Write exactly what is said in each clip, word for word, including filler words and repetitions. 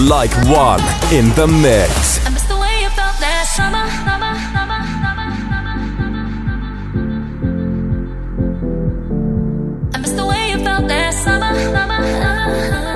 Like One in the mix. I miss the way you felt last summer, summer, summer, summer, summer. I miss the way you felt last summer, summer, summer.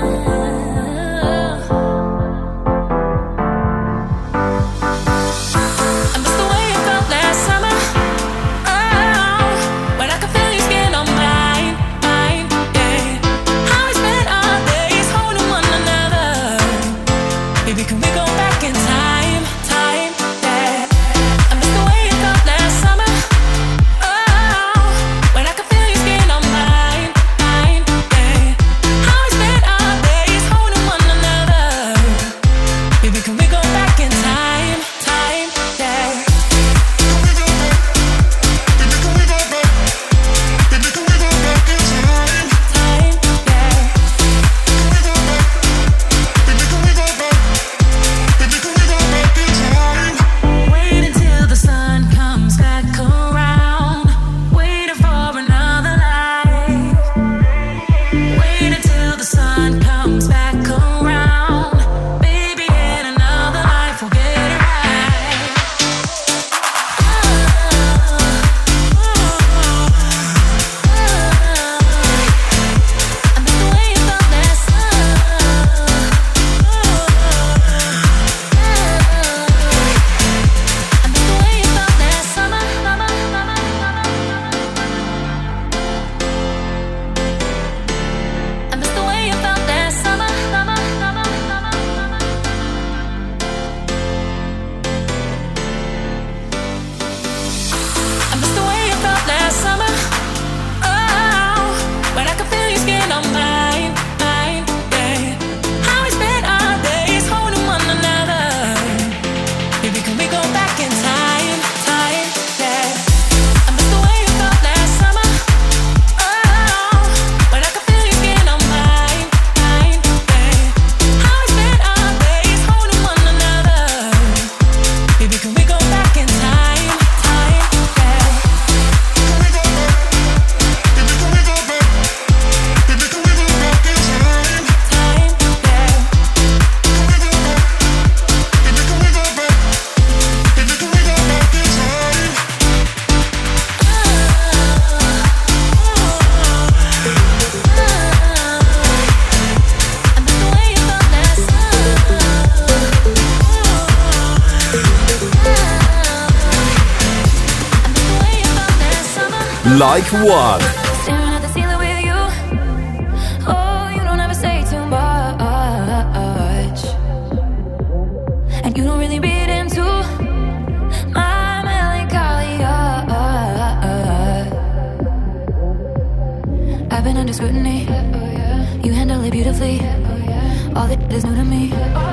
Like One. Staring at the ceiling with you. Oh, you don't ever say too much, and you don't really read into my melancholia. I've been under scrutiny. You handle it beautifully. All that is new to me.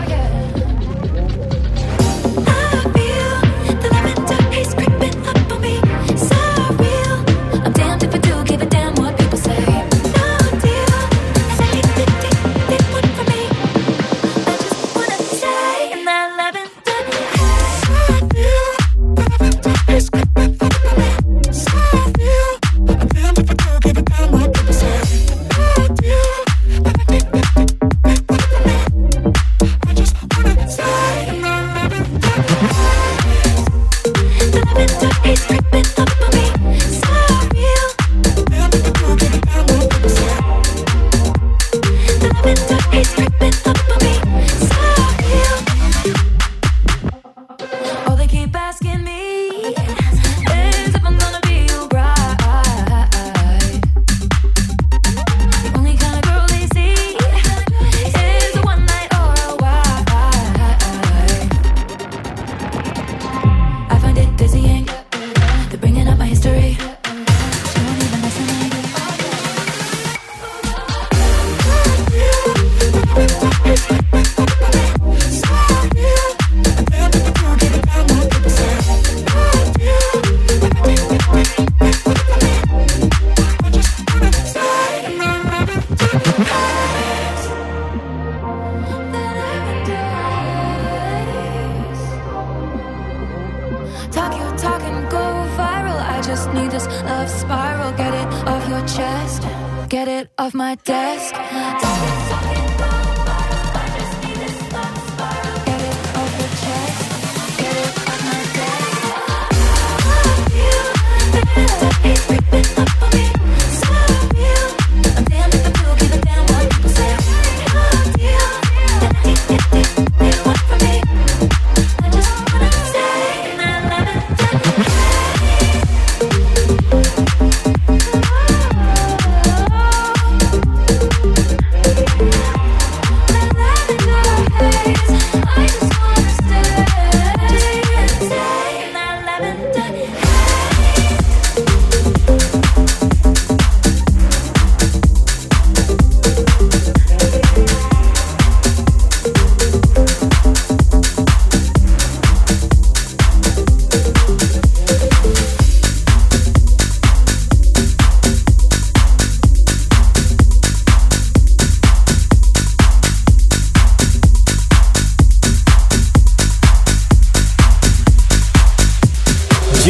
just need this love spiral. Get it off your chest, get it off my desk. Talking, talking, go viral. I just need this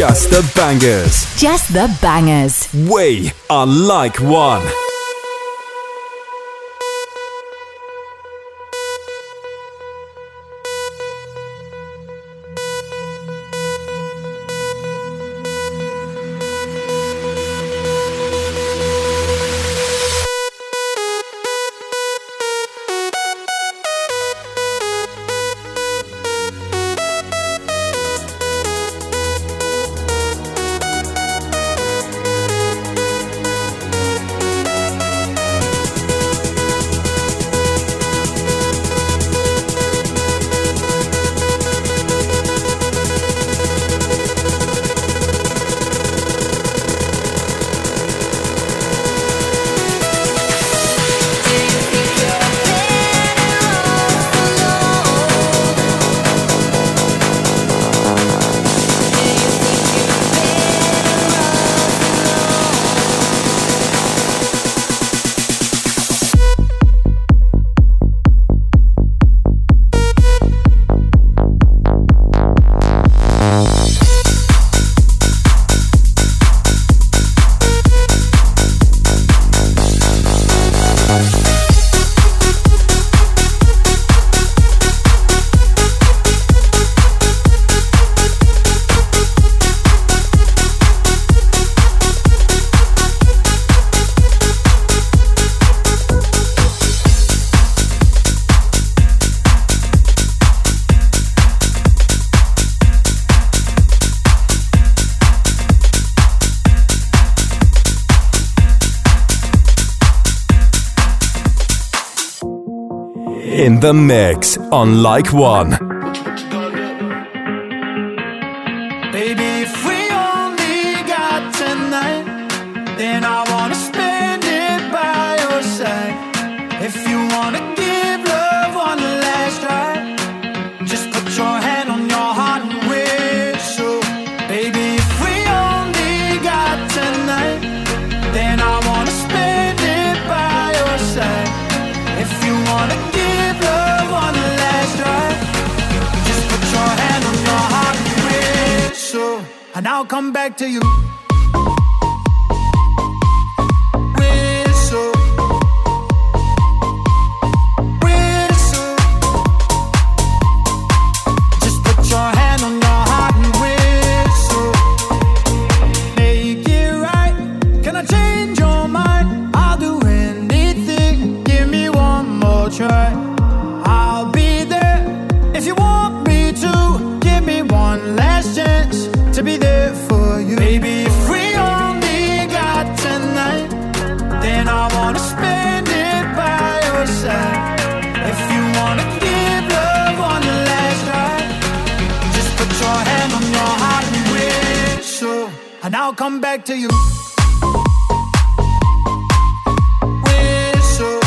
just the bangers. Just the bangers. We are Like One. In the mix on Like One. Baby, if we only got tonight, then I wanna spend it by your side. If you wanna give love one last try, just put your hand on your heart and whistle. Baby, if we only got tonight, then I wanna spend it by your side. If you wanna give love one last try, just put your hand on your heart and whistle, and I'll come back to you. Whistle, whistle, just put your hand on your heart and whistle. Make it right. Can I change your mind? I'll do anything. Give me one more try. I'll be there if you want me to. Give me one last chance to be there for you. Baby, if we only got tonight, then I wanna spend it by your side. If you wanna give love one last try, just put your hand on your heart and whistle, and I'll come back to you. Whistle,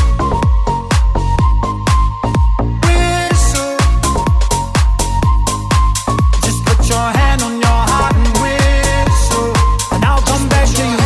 whistle, just put your hand on your heart and whistle, and I'll come back to you.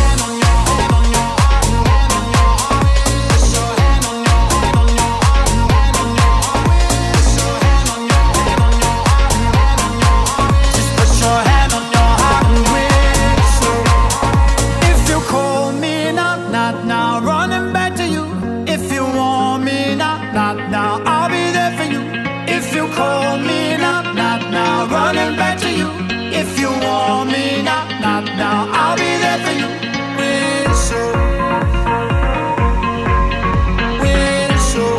Just put your hand on your heart and whistle. If you call me now, not now, running back to you. If you want me now, not now, I'll be there for you. If you call me now, not now, running back to you. If you want me now, not now, I'll be there for you. Whistle, whistle,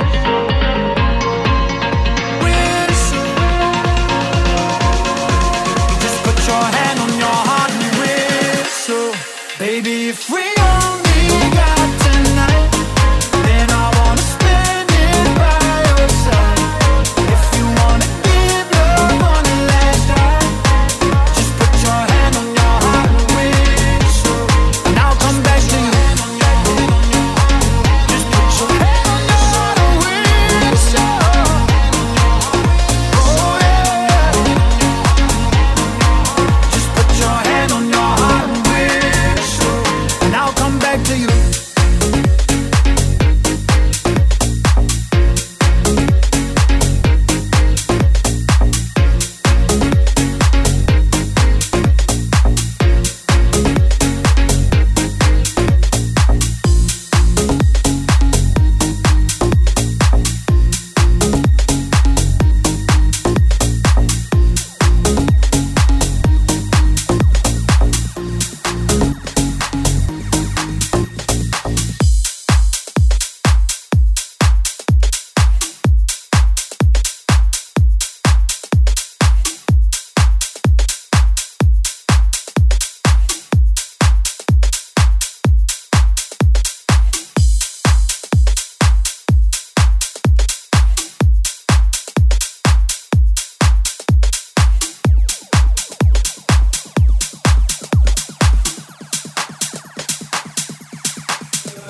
whistle, just put your hand on your heart and whistle. Baby, if we only got tonight, then I wanna spend it by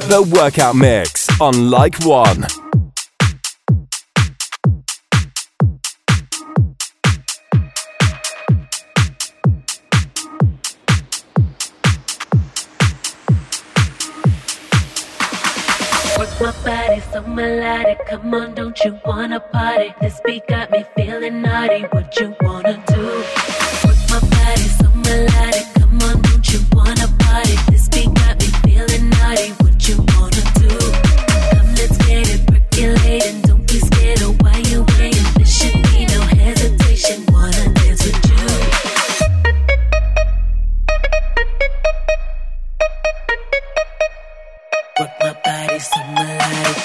The Workout Mix on Like One. My body so melodic, come on, don't you wanna party? This beat got me feeling naughty, what you wanna do? Work my body so melodic, come on, don't you wanna party? This beat got me feeling naughty, what you wanna do? Come, let's get it percolating, don't be scared of why you waiting. There should be no hesitation, wanna dance with you. Work my body so melodic.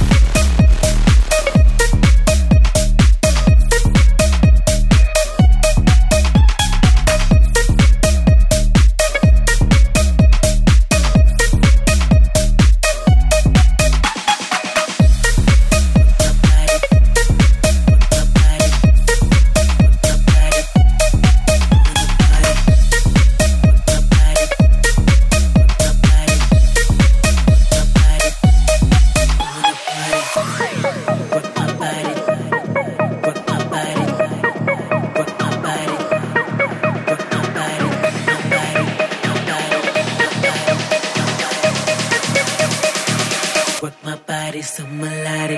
So melodic.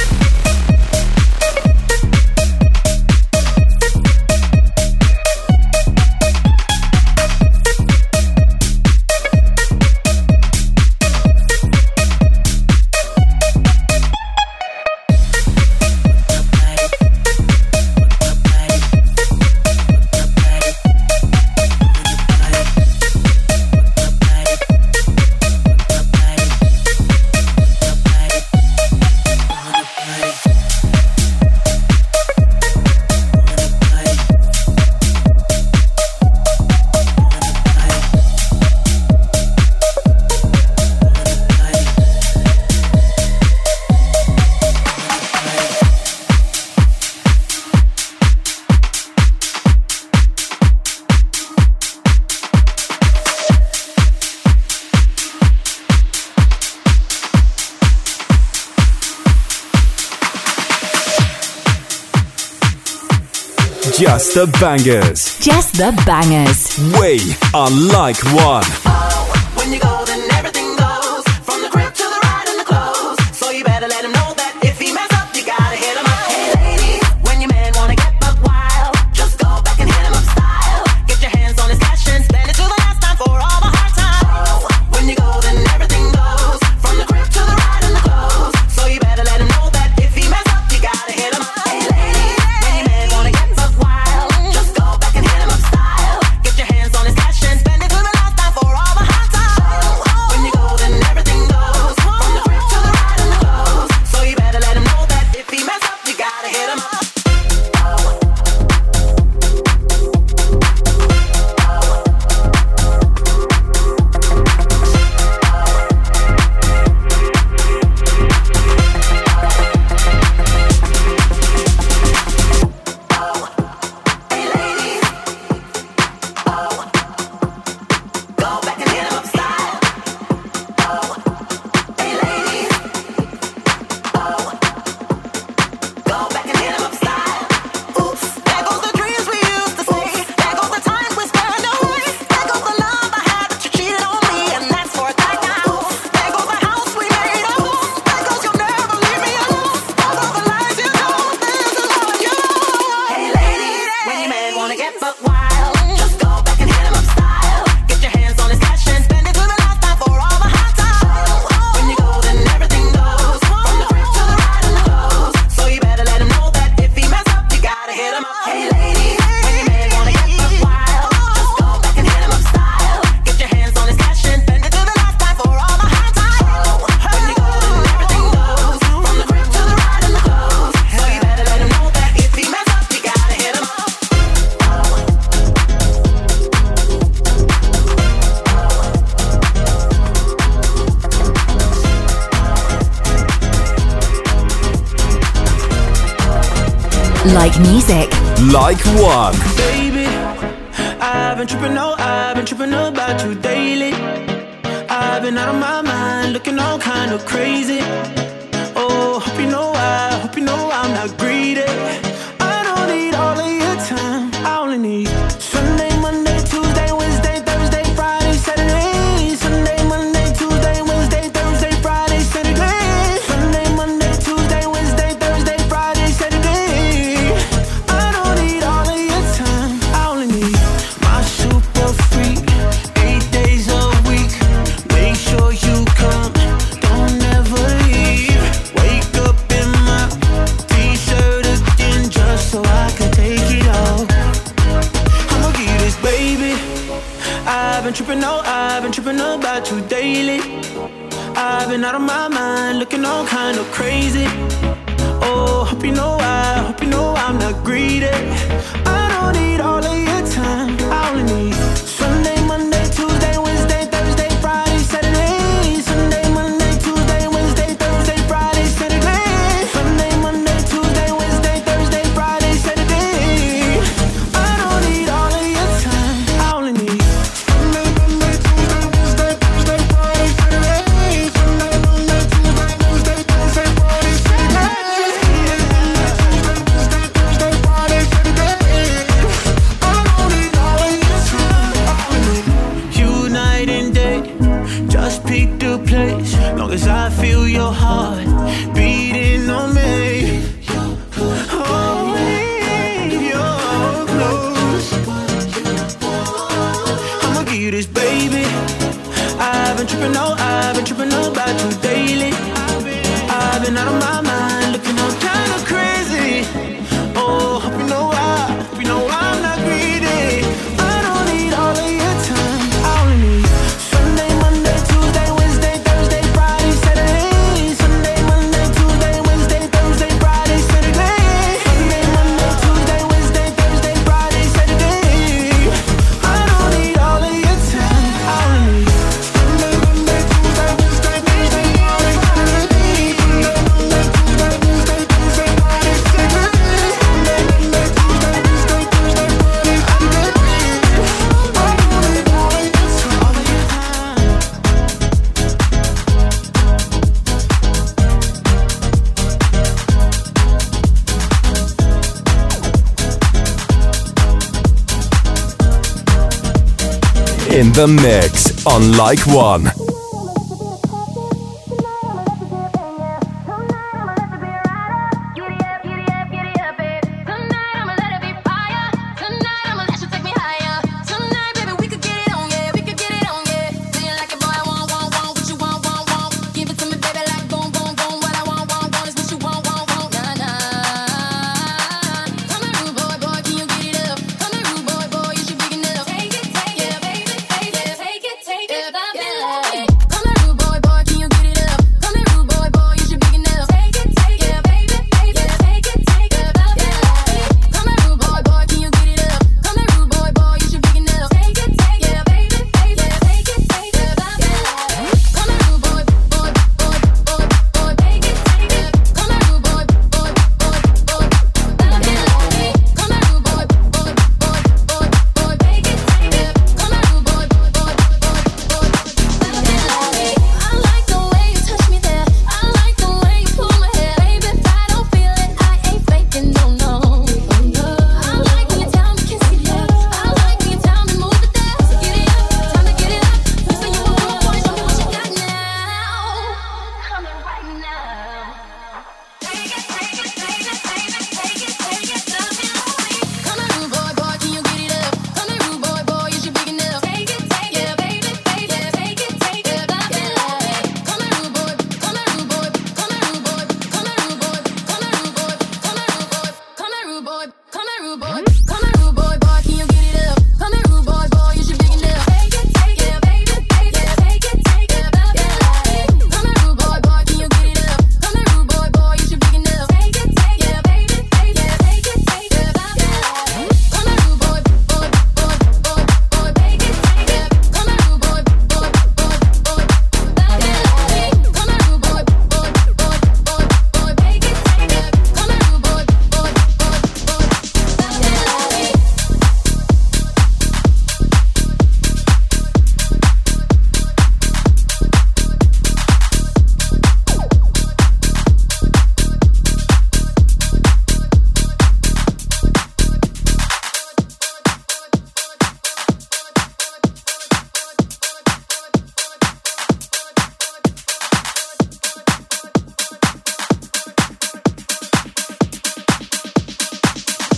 Just the bangers. Just the bangers. We are Like One. Oh, when you go, then everything goes. From the crib to the ride and the clothes. So you better let him know that if he mess up, you gotta hit him up. Hey ladies, when your man wanna get buck wild, just go back and hit him up style. Get your hands on his cash and spend it till the last time for all the hard times. Oh, when you go, then everything goes. From the crib to the ride and the clothes. So you better let him know that if he mess up, you gotta hit him up. Hey ladies, when your man wanna get buck wild, just go back and hit him up style. Get your hands on his cash and spend it till the last time for all the hard times. Oh, when you go, then everything goes. From the crib to the ride and the clothes. So you better let him know that if he mess up, you gotta hit him up. Like music. Like One. Baby, I've been tripping, no, I've been tripping about you daily. I I've been out of my mind, looking all kind of crazy. Oh, hope you know I, hope you know I'm not greedy. I don't need all of your time, I only need Sunday, Monday, Tuesday, Wednesday, Thursday, Friday, Saturday. Sunday, Monday, Tuesday, Wednesday, Thursday, Friday, Saturday. Sunday, Monday, Tuesday, Wednesday, Thursday, Friday, Saturday. I don't need all of your time, I only need my super freak, eight days a week. Make sure you come, don't ever leave. Wake up in my t-shirt again just so I can take it off. I'ma give you this, baby. I've been tripping, oh, I've been tripping about you daily. I've been out of my mind, looking all kind of crazy. Oh, hope you know I, hope you know I'm not greedy. I don't need all of your time, I only need Sunday, Monday, Tuesday, Wednesday, Thursday, Friday, Saturday. Sunday, Monday, Tuesday, Wednesday, Thursday, Friday, Saturday. Sunday, Monday, Tuesday, Wednesday, Thursday, Friday, Saturday. I don't need all of your time, I only need Sunday, Monday, Tuesday, Wednesday, Thursday, Friday, Saturday. Sunday, Monday, Tuesday, Wednesday, Thursday, Friday, Saturday. Tuesday, Wednesday, Thursday, Friday, Saturday. I don't need all of your time, I only need you night and day. Just pick the place, long as I feel your heart beating on me. Hold me, you're close. I'ma give you this, baby. I've been tripping, oh, I've been tripping about you daily. I've been out of my mind, looking all kind of crazy. Oh, hope you know I, hope you know I'm not greedy. I don't need all of your time, I only need Sunday, Monday, Tuesday, Wednesday, Thursday, Friday, Saturday. Sunday, Monday, Tuesday, Wednesday, Thursday, Friday, Saturday. Sunday, Monday, Tuesday, Wednesday, Thursday, Friday, Saturday. I don't need all of your time, I only need Sunday, Monday, Tuesday, Wednesday, Thursday, Friday, Saturday. Sunday, Monday, Tuesday, Wednesday, Thursday, Friday, Saturday. Sunday, Monday, Tuesday, Wednesday, Thursday, Friday, Saturday. I don't need all of your time, all of your time. In the mix on Like One. Take it, take it, take it, take it, take it, take it,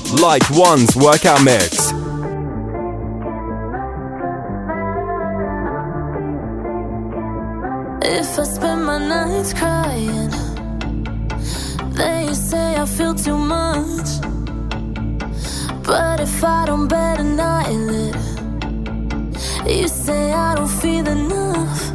Like One's Workout Mix. If I spend my nights crying, then you say I feel too much. But if I don't bat an eyelid, you say I don't feel enough.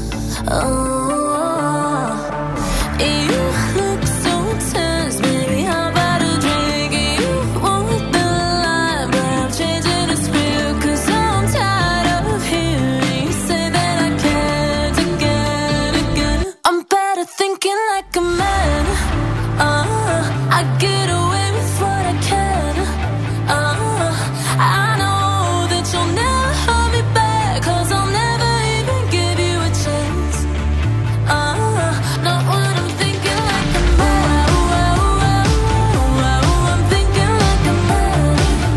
Oh, you look so tense, baby. How about a drink? You want the line, but I'm changing the script, 'cause I'm tired of hearing you say that I can't again, again. I'm better thinking like a man. Uh, I get away with what I can. Uh, I know that you'll never hold me back, 'cause I'll never even give you a chance. Uh, not when I'm thinking like a man. I'm thinking like a man.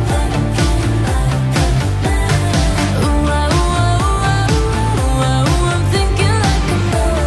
I'm thinking like a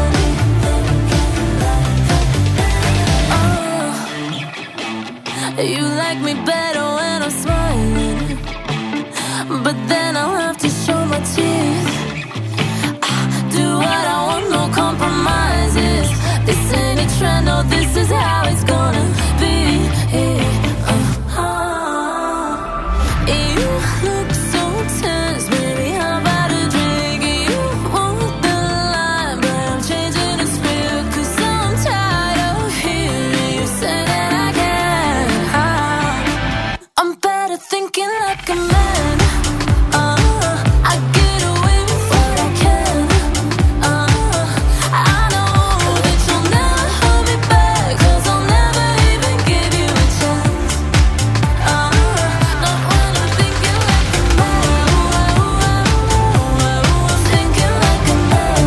man. Uh, you like me better when I'm smiling, but then I'll have to show my teeth. Ah, do what I want, no compromises. This ain't a trend, no, this is how it's gonna be. Uh, uh, you look so tense, baby. How about a drink? You want the line, but I'm changing the script, 'cause I'm tired of hearing you say that I can't. Uh, I'm better thinking like a man. Uh, I get away with what I can. Uh, I know that you'll never hold me back, 'cause I'll never even give you a chance. Uh, not when I'm thinking like a man. I'm thinking like a man.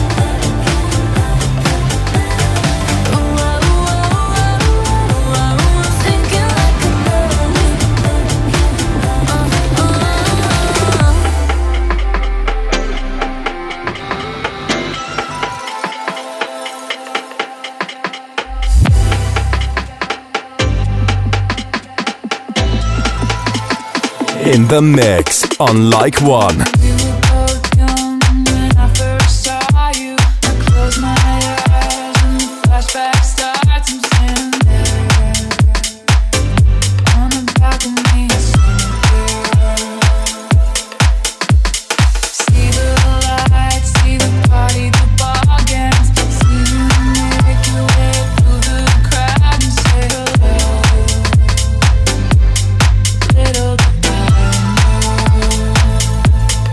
I'm thinking like a man. In the mix on Like One. We were both young when I first saw you. I close my eyes and the flashback starts. I'm standing there on the balcony, somewhere. See the lights, see the party, the bargains. See you make your way through the crowd and say hello. Little did I know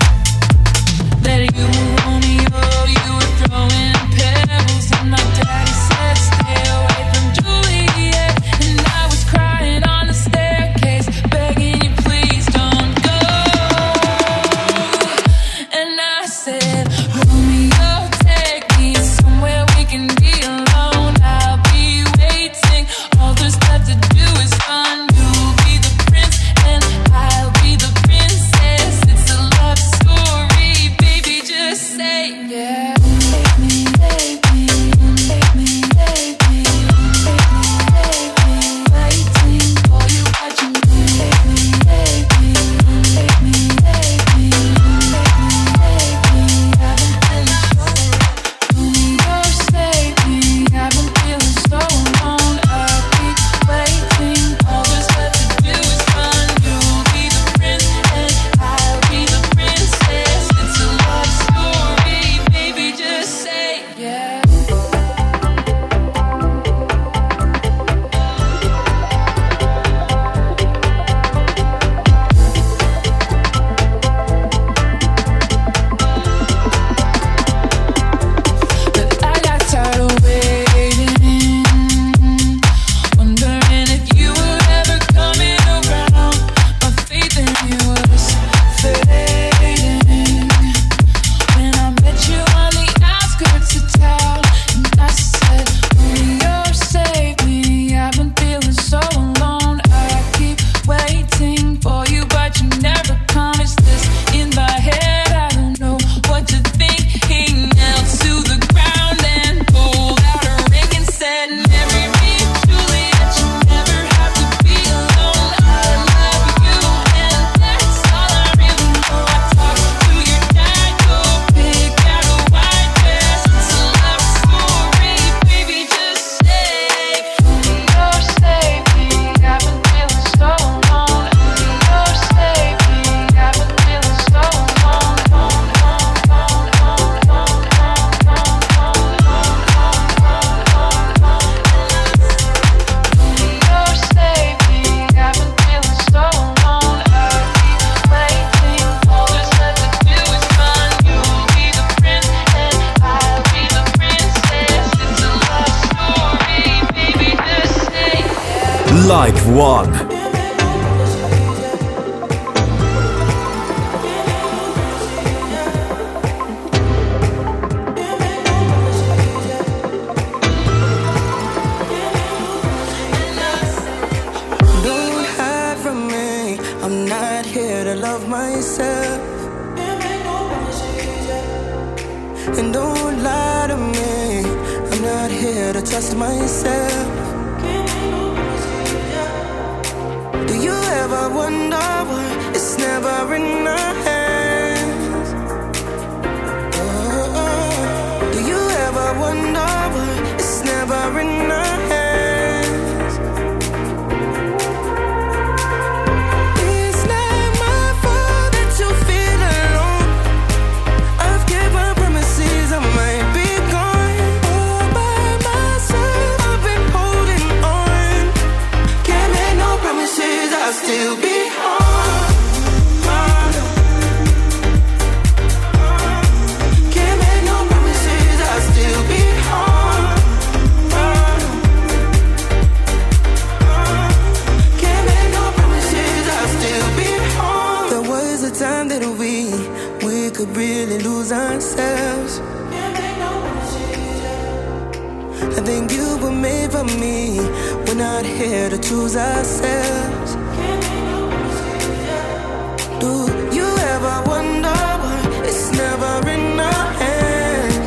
Like One. Don't hide from me. I'm not here to love myself. And don't lie to me. I'm not here to trust myself. Do you ever wonder why it's never in our hands? Oh, oh. Do you ever wonder why it's never in our hands? It's not my fault that you feel alone. I've kept my promises, I might be gone all by myself. I've been holding on. Can't make no promises, I'll still be home. Can't make no promises, I'll still be home. Can't make no promises, I'll still be home. There was a time that we we could really lose ourselves. I think you were made for me. We're not here to choose ourselves. Do you ever wonder why it's never in our hands?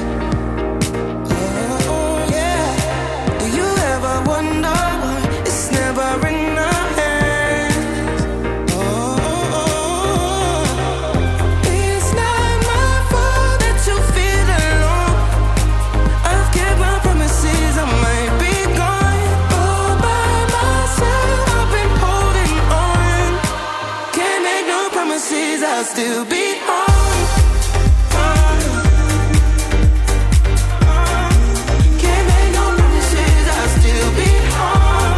Oh, yeah. Do you ever wonder why it's never in our hands? Oh, it's not my fault that you feel alone. I've kept my promises, I might be gone all by myself. I've been holding on. Can't make no promises, I'll still be home. Can't make no promises, I'll still be home.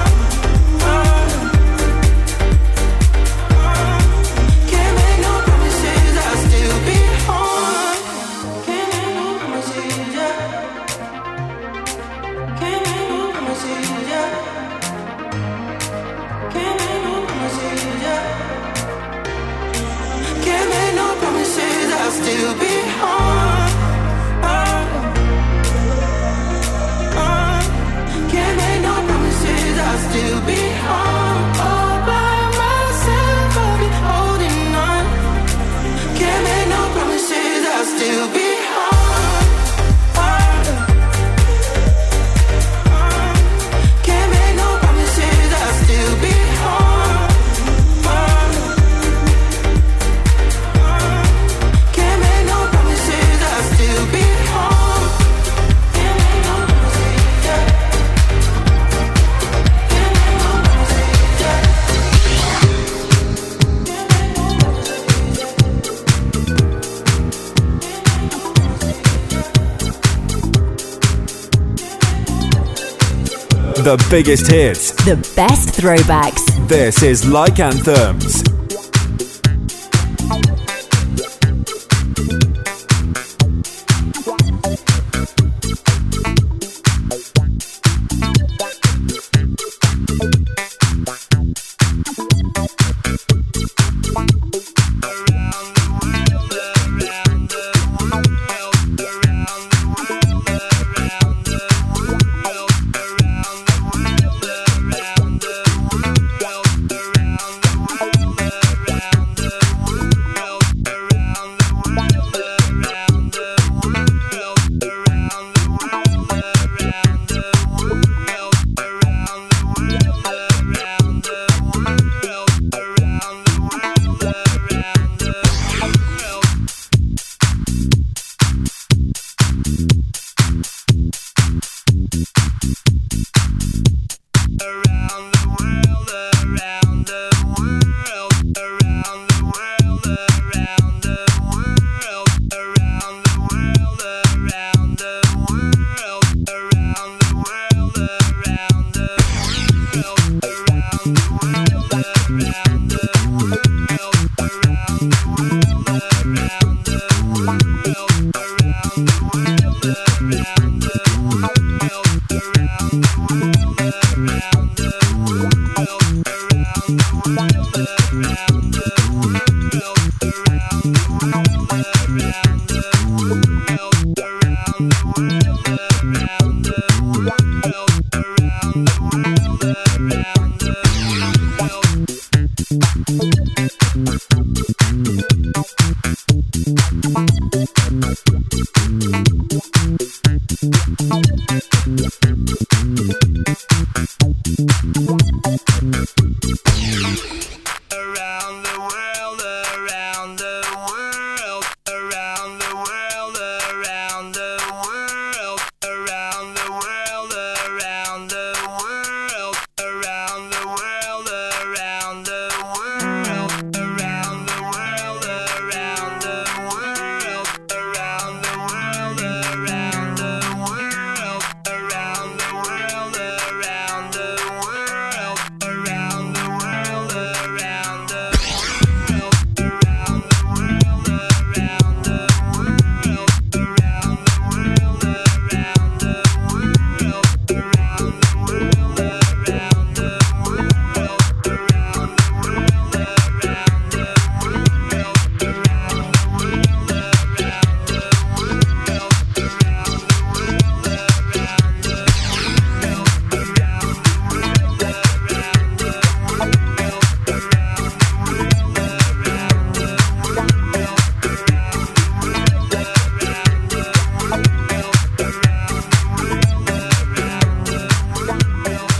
Can't make no promises, I'll still be home. Can't make no promises, yeah. Can't make no promises, yeah. Can't make no promises, yeah. Can't make no promises, I'll still be home. Can't make no promises, I'll still be home. All by myself, I'll be holding on. Can't make no promises, I'll still be home. Can't make no promises, I'll still be home. Can't make no promises, I'll still be home. Can't make no promises, yeah. Can't make no promises, yeah. The biggest hits. The best throwbacks. This is Like Anthems. around the world, around the world.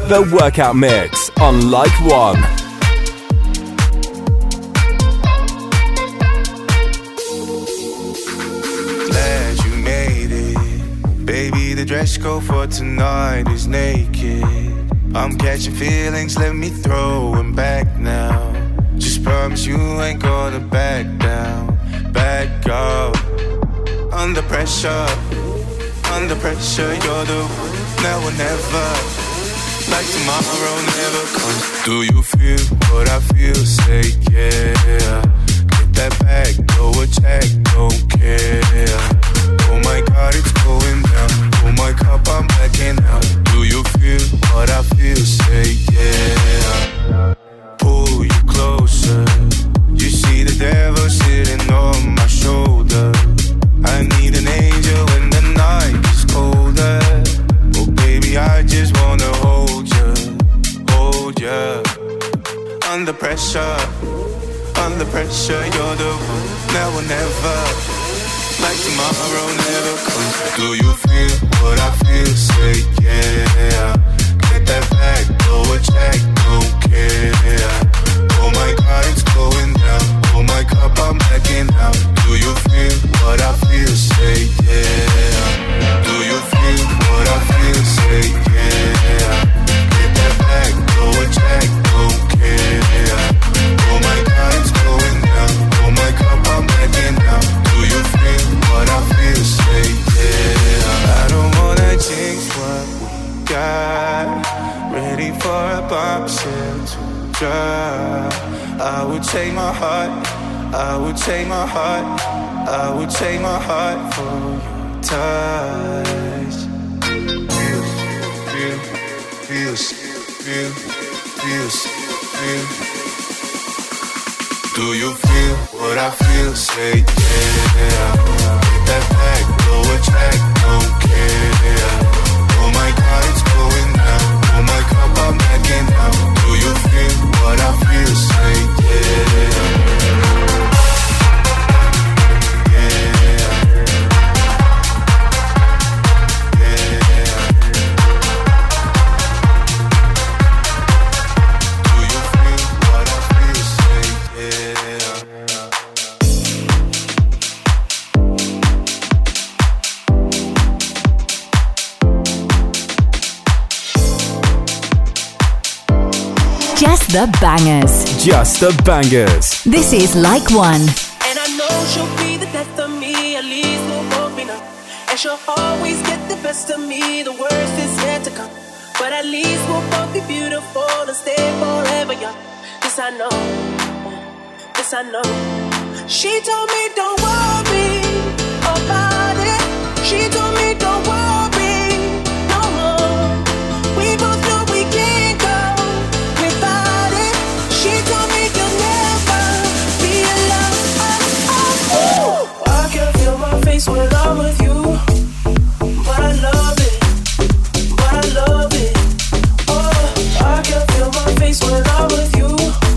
The Workout Mix on Like One. Glad you made it. Baby, the dress code for tonight is naked. I'm catching feelings, let me throw them back now. Just promise you ain't gonna back down. Back up. Under pressure, under pressure, you're the now or never. Like tomorrow never comes. Do you feel what I feel? Say yeah. Get that back, go attack, don't care. Oh my God, it's going down. Oh my cup, I'm backing out. Do you feel what I feel? Say yeah. Pull you closer. You see the devil sitting on my shoulder. I need an angel when the night is colder. Oh baby, I just wanna hold you, hold you. Under pressure, under pressure, you're the one now or never. Like tomorrow never comes. Do you feel what I feel? Say yeah. Get that back, go attack, don't care. Oh my God, it's going down. Oh my cup, I'm backing out. Do you feel what I feel? Say yeah. Do you feel what I feel? Say yeah. Get that back, go attack, don't care. Oh my God, it's going down. Oh my cup, I'm backing out. Do you feel what I feel? Say yeah. I don't wanna jinx what we got. Ready for a bombshell to drop. I would take my heart, I would take my heart, I would take my heart for your touch. Feel, feel, feel, feel, feel, feel. Do you feel what I feel? Say yeah. Get that back, go attack, don't care. Oh my God, it's going down. Oh my cup, I'm backing out. Do you feel what I feel? Say yeah. Just the bangers. Just the bangers. This is Like One. And I know she'll be the death of me, at least we'll both be numb. And she'll always get the best of me, the worst is yet to come. But at least we'll both be beautiful and stay forever young. This I know, this I know. She told me don't worry about it. She told me don't worry no more. We both know we can't go without it. She told me you'll never be alone. Oh, oh, oh. I can feel my face when I'm with you, but I love it, but I love it. Oh, I can feel my face when I'm with you,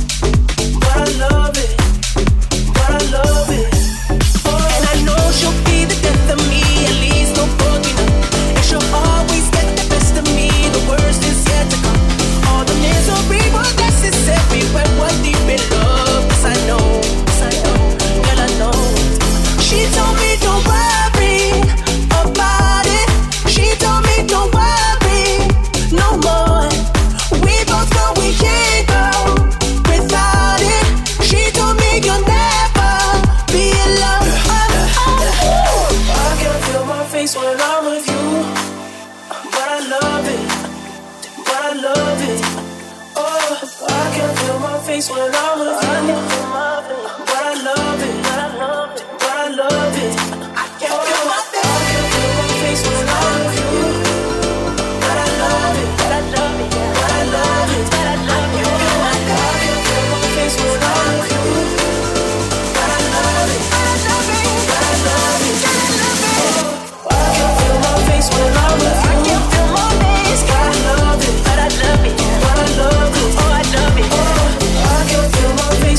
but I love it, but I love it. Oh, and I know she'll be the death of me, at least no fucking up. And she'll always get the best of me, the worst is yet to come. All the misery was necessary when we're deep in love. Yes, I know, yes, I know, girl, I know. She told me don't worry about it. She told me don't worry no more. We both know we can't go without it. She told me you'll never be alone. Oh, oh, oh. I can feel my face when I'm with you, but I love it, but I love it. Oh, I can feel my face when I'm with you, but I love it, but I love it, but I love it. I can feel my face, I can feel my face when I'm with you, but I love it, but I love it, but I love it, but I love it. I can feel my face when I'm with you, but I love it, but I love it, but I love it, but I love it. I can feel my face when I'm with you. I can feel my face, but I love it, but I love it, but I love it. Oh, I love it. Oh, I can feel my face.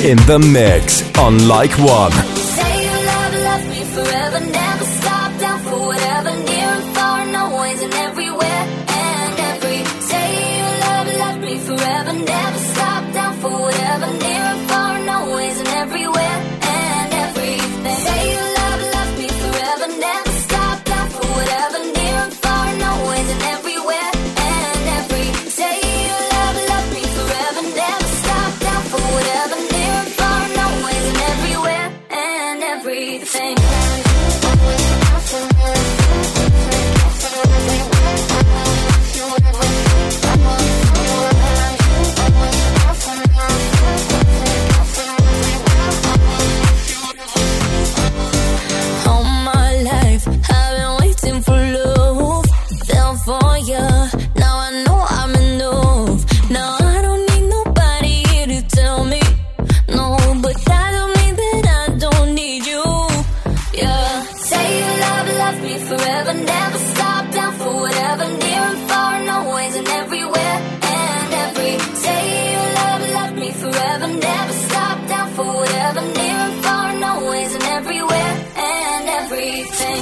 in the mix on Like One. Say you love, love me forever, never stop, down for whatever, near and far, and always and everywhere and every. Say you love, love me forever, never stop, down for whatever, near and far, and always and everywhere and everything. Say you love, love me forever, never stop, down for whatever, near and far, and always and everywhere and every. Say you love, love me forever, never stop, down for whatever, near and far, and always and everywhere and everything. All my life, I've been waiting for love. Fell for ya, now I know I'm enough. Now I don't need nobody here to tell me no, but that don't mean that I don't need you. Yeah. Say you love, love me forever, never stop, down for whatever, near and far, and always and everywhere and every. Say you love, love me forever, never stop, down for whatever, near and far, and always and everywhere and everything.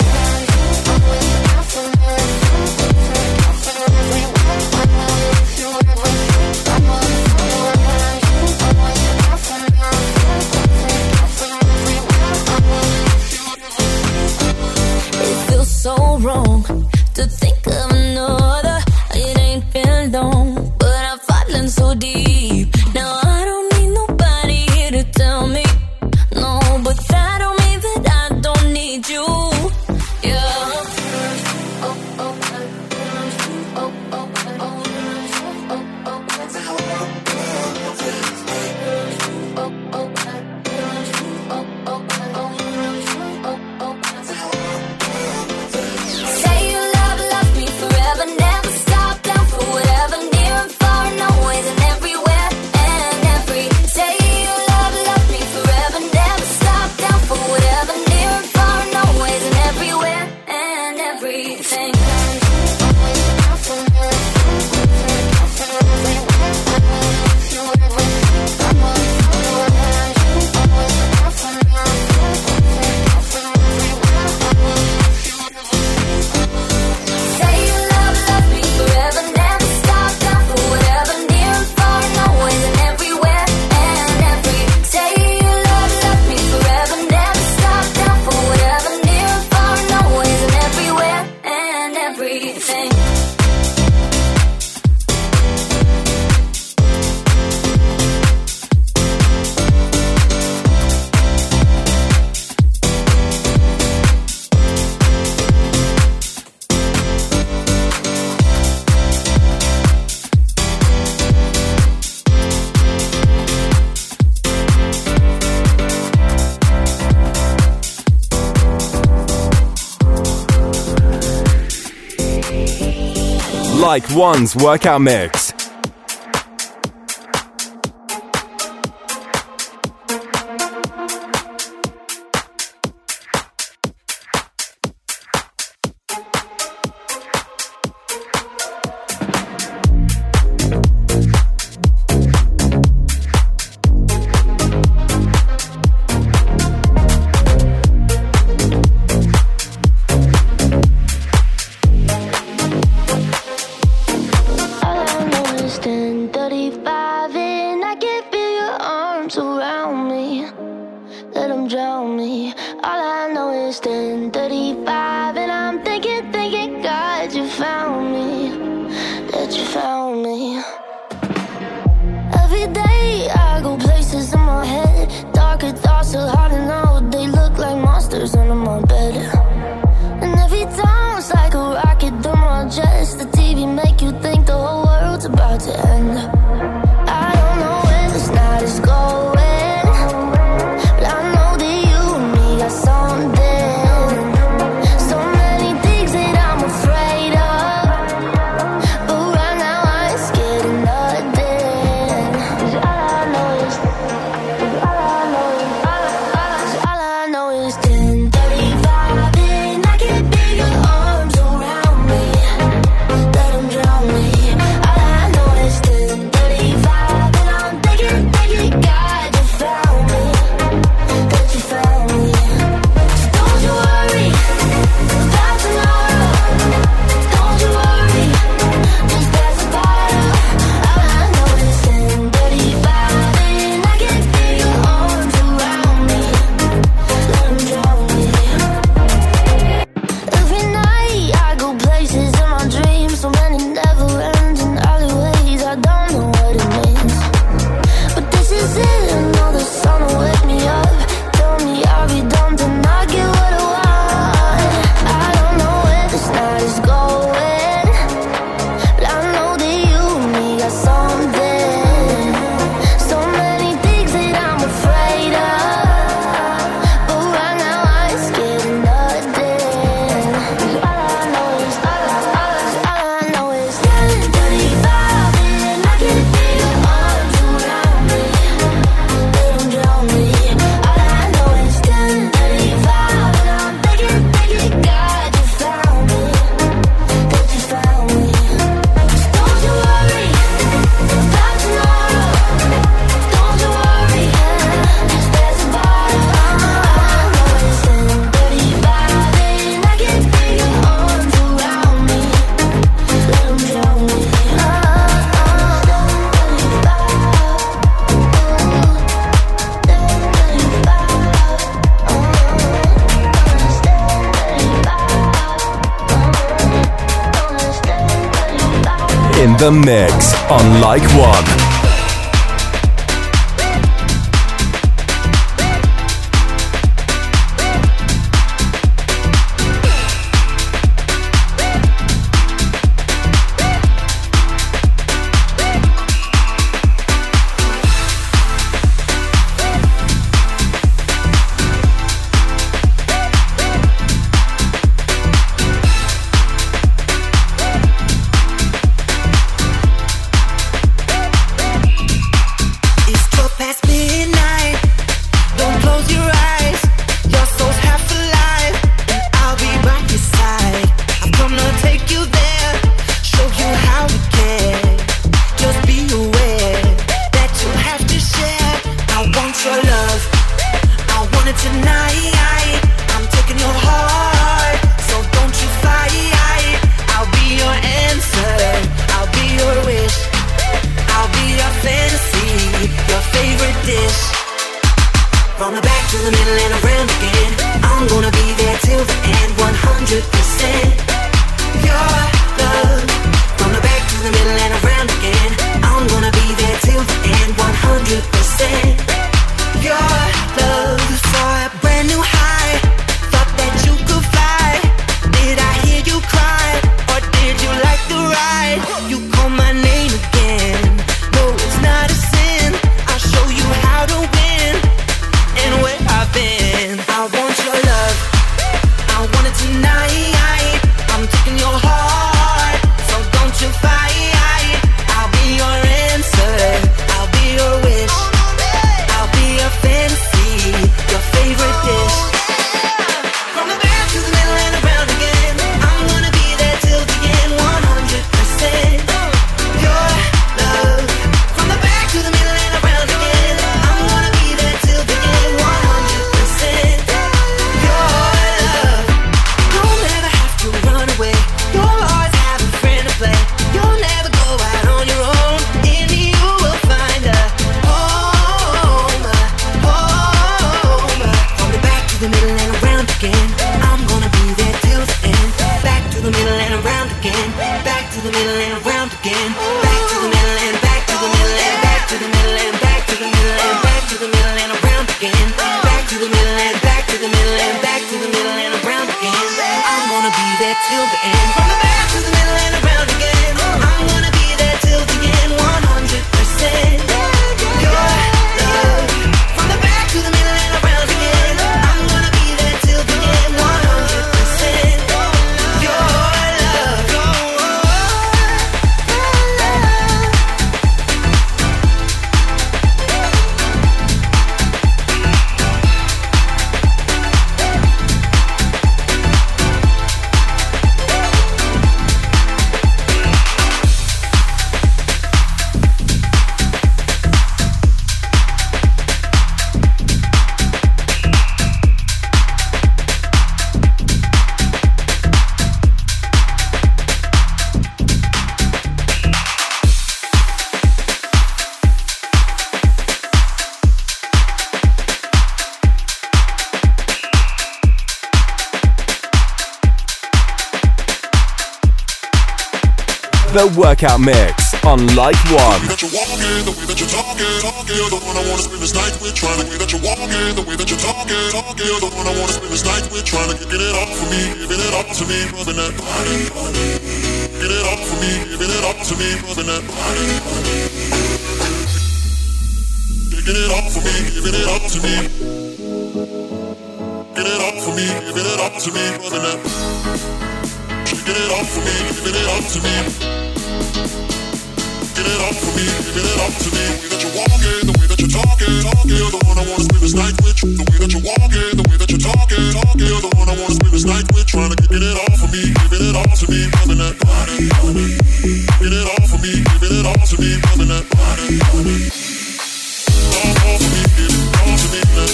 It feels so wrong to think of another. It ain't been long, but I've fallen so deep. Now I don't need nobody here to tell me no, but that don't mean that I don't need you. Yeah. Say you love, love me forever, never stop, down for whatever, near and far, and always and everywhere and every. Say you love, love me forever, never stop, down for whatever, near and far, and always and everywhere and everything. Say you love, love me forever, never stop, down for whatever, near and far, and always and everywhere and every. Say you love, love me forever, never stop, down for whatever, near and far, and always and everywhere and everything. Like One's workout mix. All I know is ten thirty-five. the mix on Like One. The Workout Mix on Like One. The way that you're walking, the way that you're talking, talking, the one I wanna spend this night with. Trying the way that you're walking, the way that you're talking, talking, the one I wanna spend this night with. Trying to get it off for me, giving it all to me, rubbing that body, get it off for me, giving it all to me, rubbing that body, taking it off for me, giving it all to me, get it off for me, giving it all to me, rubbing that. Get it off for me, giving it up to me. Get it off for me, giving it up to me. The way that you're walking, the way that you're talking, talking, the one I wanna spend this night with. The way that you're walking, the way that you're talking, talking, the one I wanna spend this night with. Trying to get it off for me, giving it all to me, rubbing that body. Get it off for me, giving it all to me, rubbing that body. Off, off for me, give it all to me, now.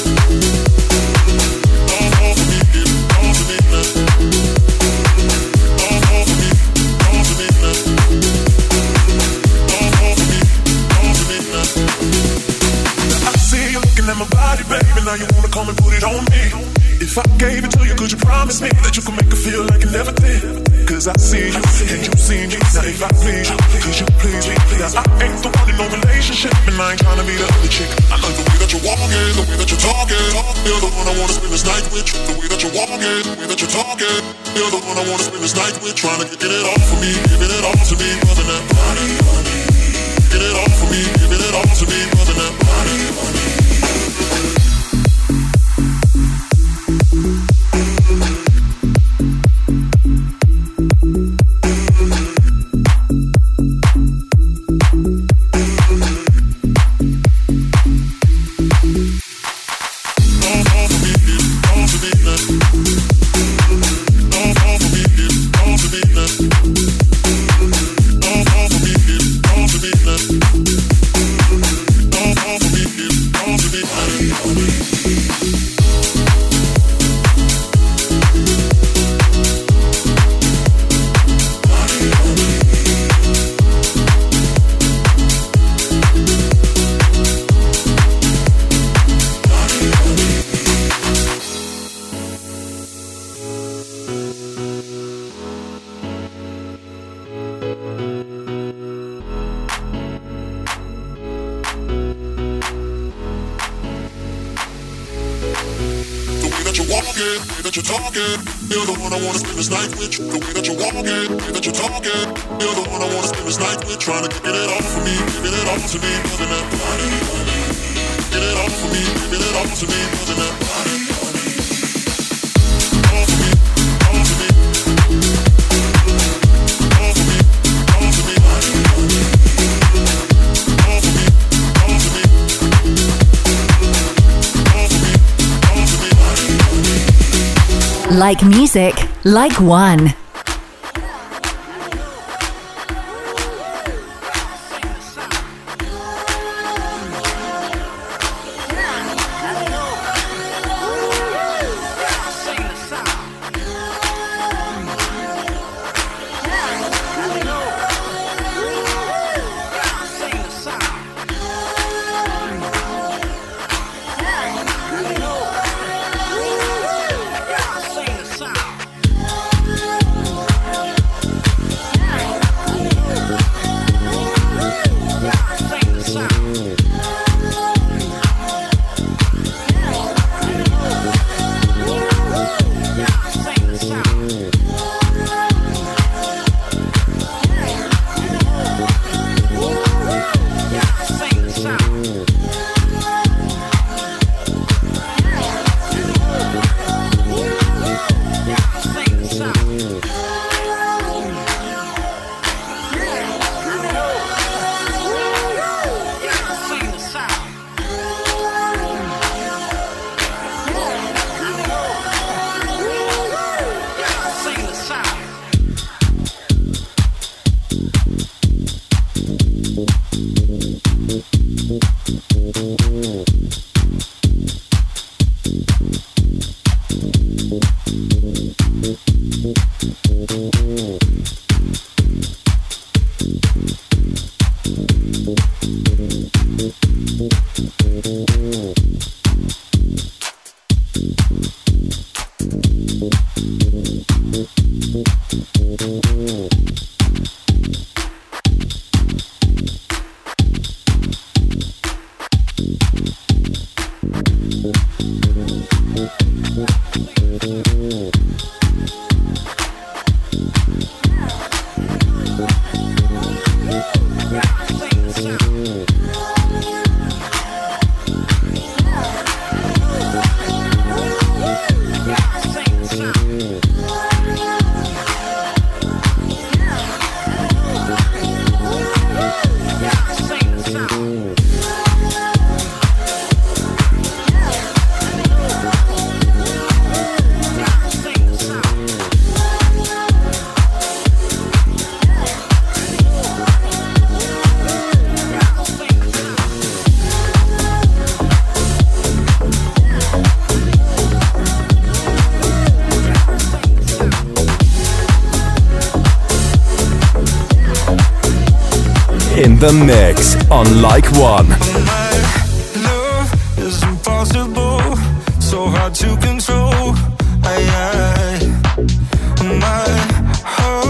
Off, off for me, give it all to me, now. At my body, baby, now you wanna come and put it on me. If I gave it to you, could you promise me that you could make it feel like it never did? cause I see you, and you see me. Now if I please you, cause you please me. Now I ain't the one in no relationship, and I ain't tryna be the other chick. I like the way that you're walking, the way that you're talking. You're the one I wanna spend this night with. The way that you're walking, the way that you're talking. You're the one I wanna spend this night with. Tryna get it off for me, giving it all to me, more than that body on me. Get it off for me, giving it all to me, more than that body on me. Like music, like one. In the mix on Like One. My love is impossible, so hard to control. I, I, my heart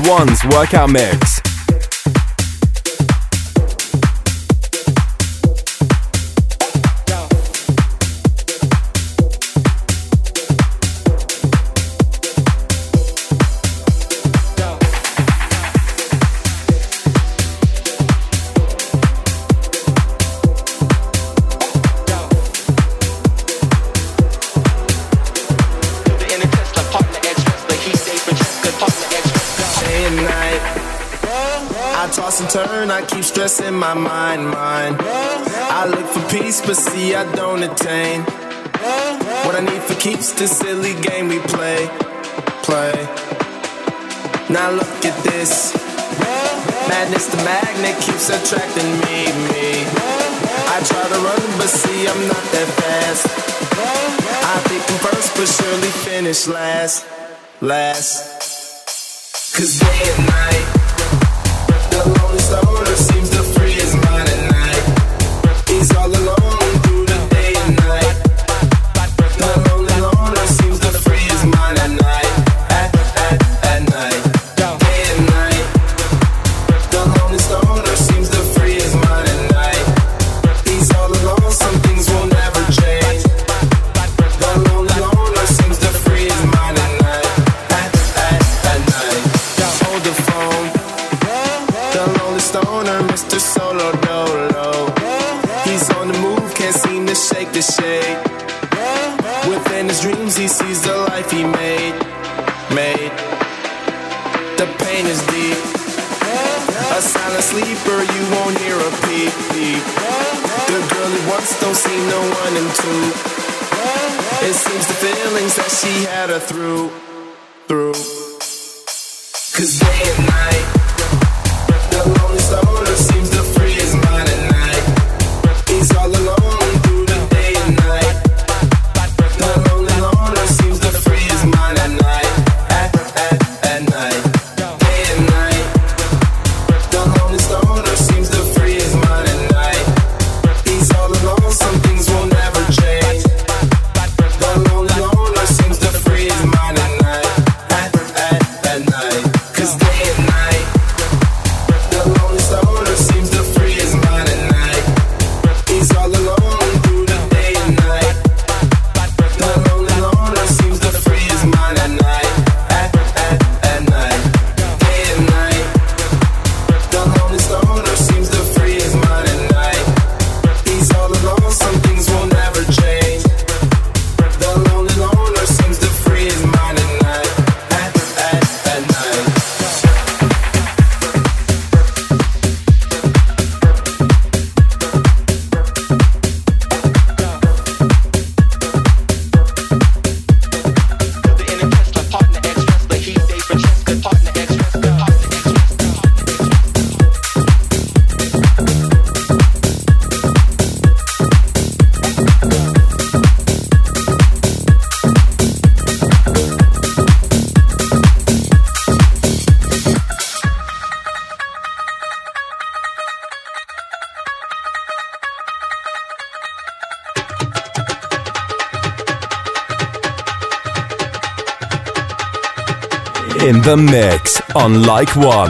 One's Workout Mix. Turn, I keep stressing my mind, mind. I look for peace, but see I don't attain. What I need for keeps this silly game we play, play. Now look at this. Madness, the magnet keeps attracting me, me. I try to run, but see I'm not that fast. I think I'm first, but surely finish last, last. Cause day and night, the lonely stoner seems to free his mind at night. He's all alone through the day and night. The lonely loner seems to free his mind at night. At, at, at night. Day and night. The lonely stoner seems to free his mind at night. He's all alone, some things will never change. The lonely loner seems to free his mind at night. At, at, at night. Hold the phone. The lonely stoner, Mister Solo Dolo. He's on the move, can't seem to shake the shade. Within his dreams, he sees the life he made, made. The pain is deep. A silent sleeper, you won't hear a peep, peep. The girl he wants don't see no one and two. It seems the feelings that she had her through, through. Cause day and night, the lonely stoner seems to free his mind at night. He's all alone through the day and night. The lonely loner seems to free his mind at night. At, at, at night. Day and night. The lonely stoner seems to free his mind at night. He's all alone, some things will never change. The lonely loner seems to free his mind at night. At, at, at night. Cause day and night, the lonely stoner seems to free his mind at night. He's all alone through the day and night. The lonely loner seems to free his mind at night. At, at, at night. Day and night. The lonely stoner seems to free his mind at night. He's all alone, some things will never change. The lonely loner seems to free his mind at night. At, at, at night. In the mix on Like One.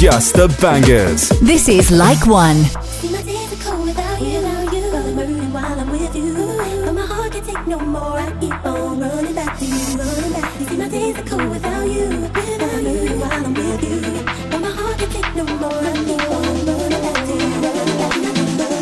just the bangers. This is Like One. See my days are cold without you, without you. I'm burning while I'm with you, but my heart can't take no more. I keep on running back to you, running back. You see my days are cold without you, without you. While I'm with you, but my heart can't take no more. I keep on running back to you, running back to you.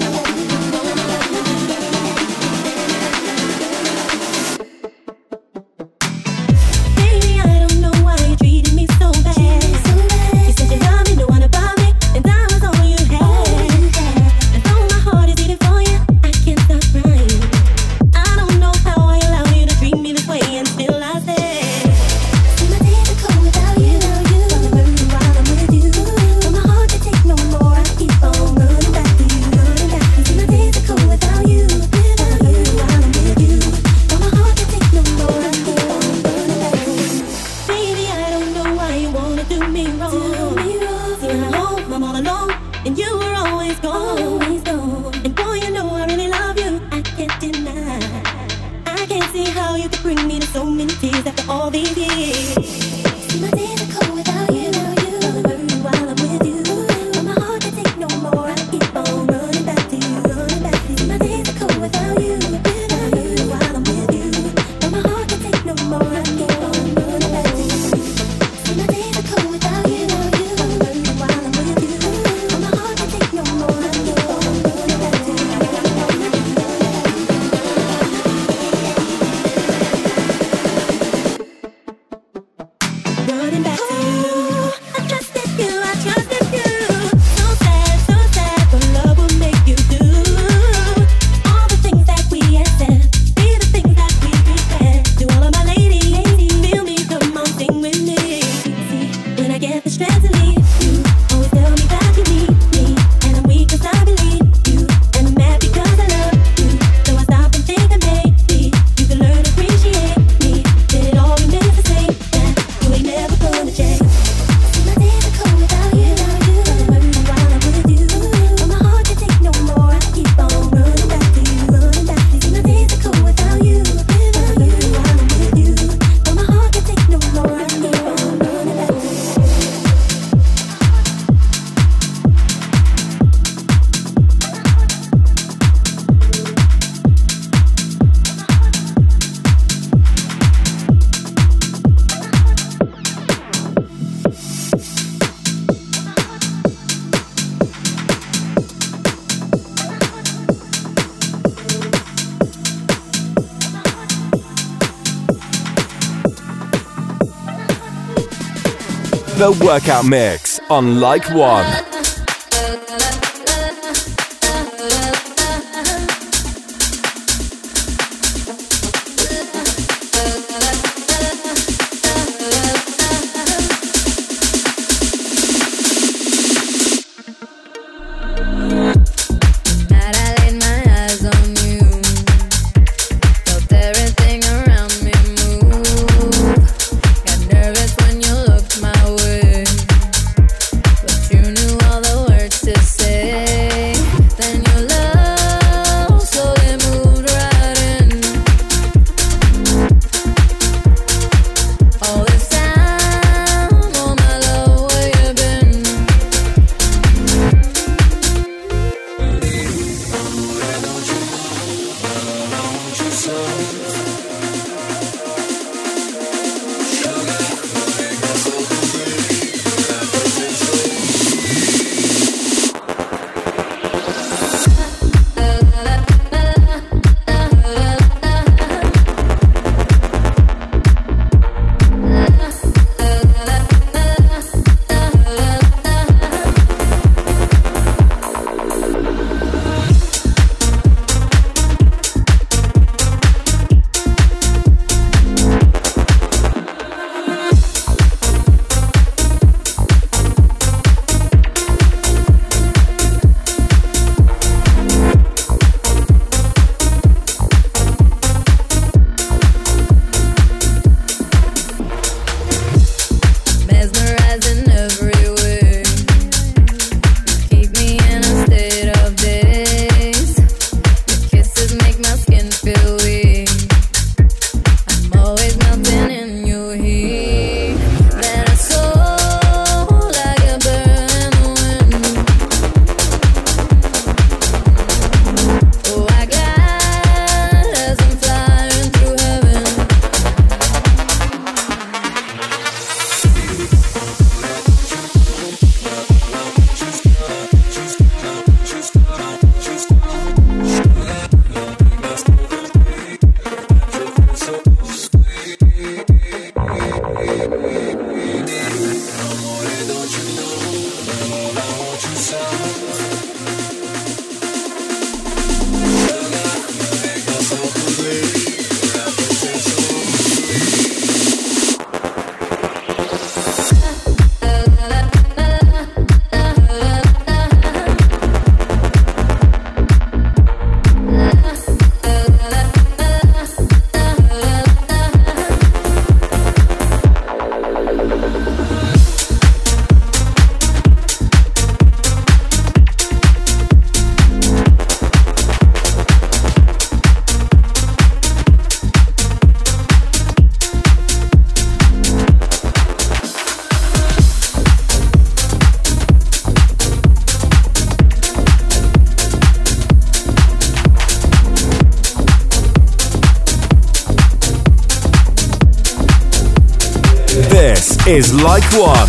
The Workout Mix on Like One. You knew I is Like One.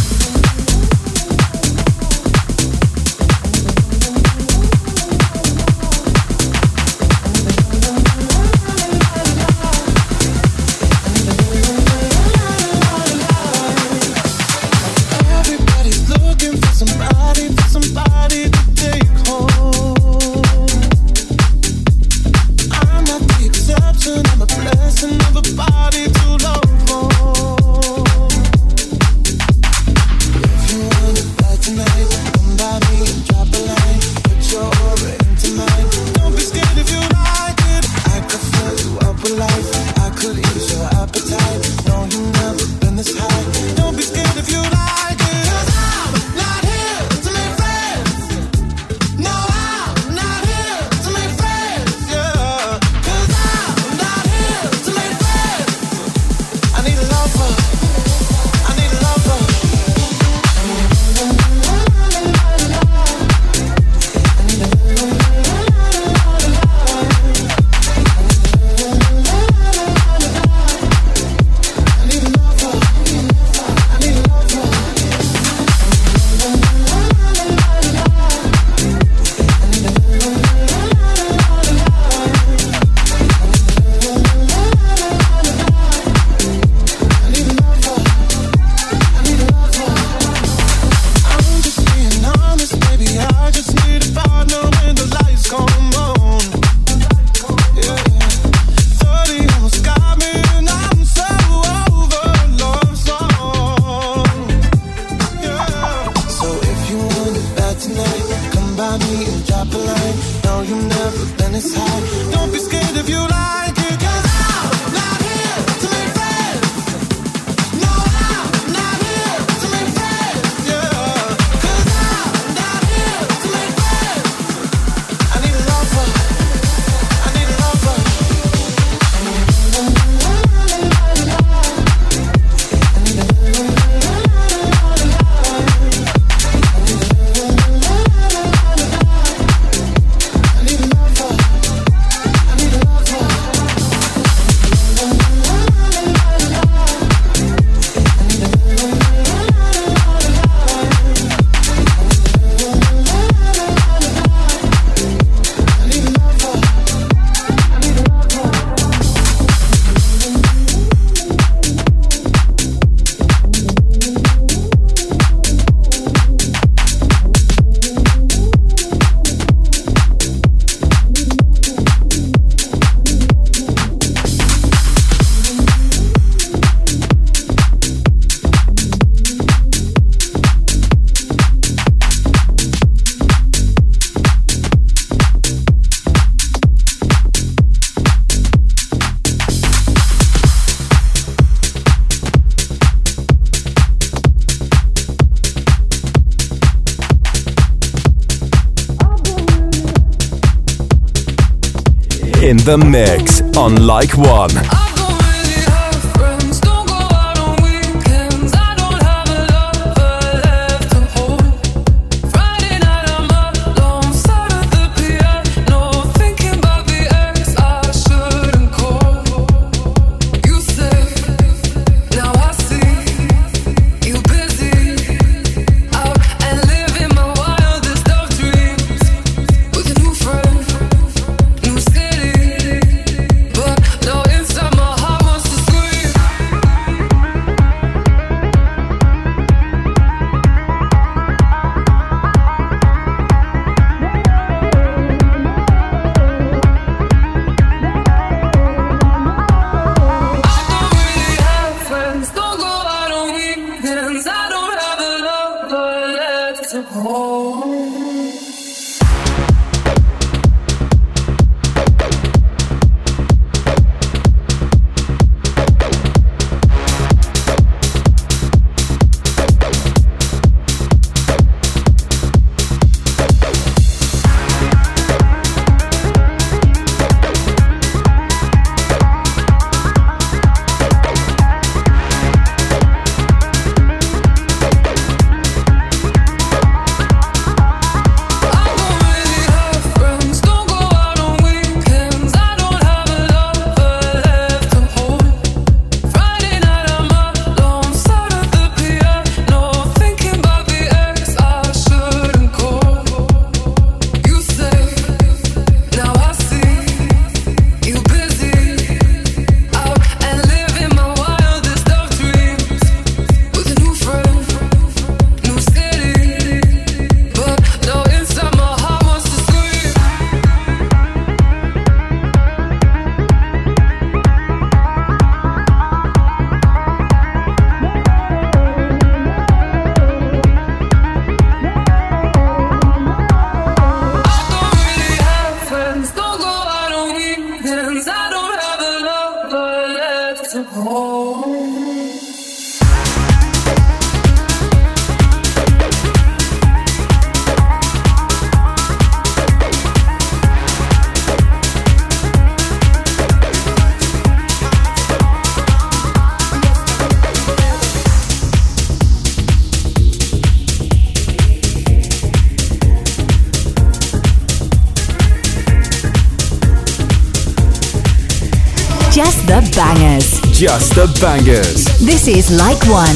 In the mix on Like One. But no, it's time. bangers. Just the bangers. This is Like One.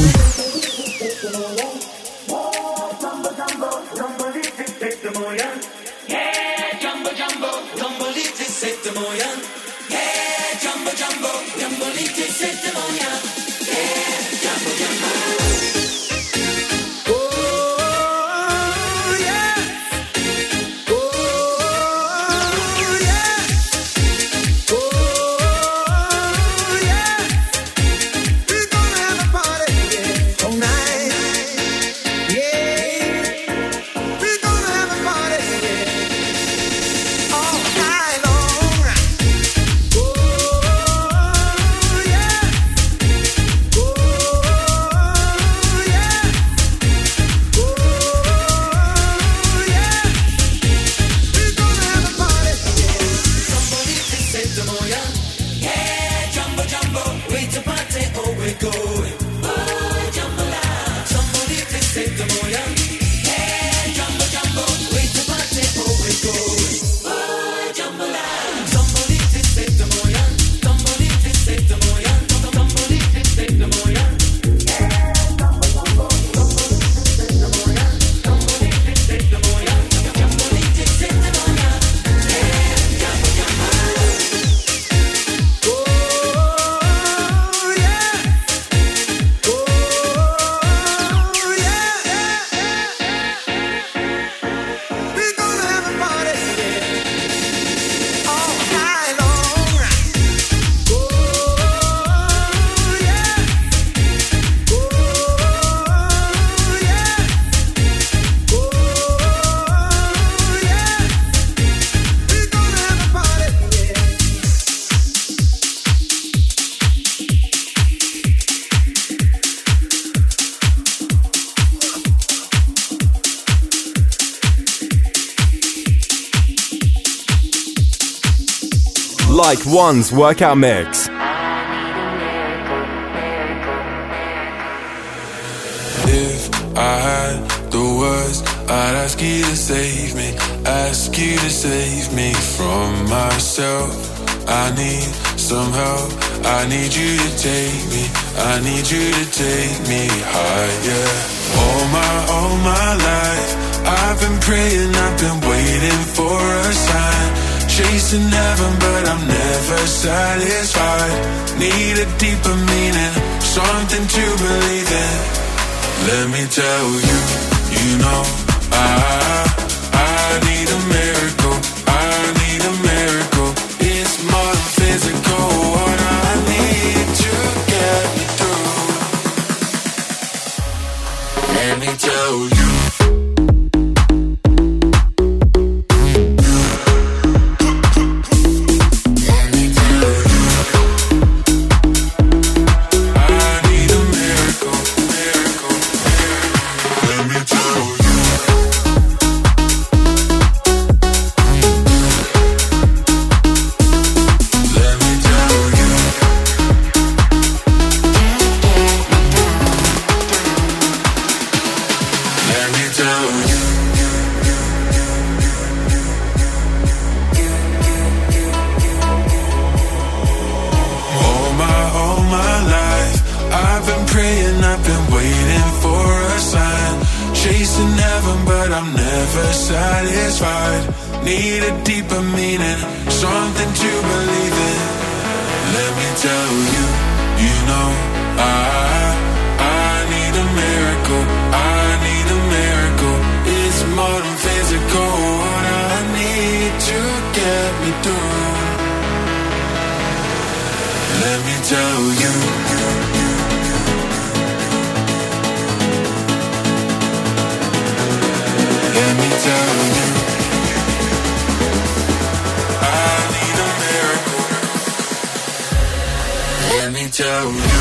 Like One's workout mix. If I had the words, I'd ask you to save me, ask you to save me from myself. I need some help, I need you to take me, I need you to take me higher. All my, all my life, I've been praying, I've been waiting for a sign. Chasing heaven, but I'm never satisfied. Need a deeper meaning, something to believe in. Let me tell you, you know, I, I need a miracle, I need a miracle. It's more than physical, what I need to get me through. Let me tell you. Need a deeper meaning, something to believe in. Let me tell you, you know, I, I need a miracle, I need a miracle. It's more than physical, what I need to get me through. Let me tell you, let me tell you. Let me tell you.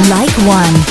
Like One.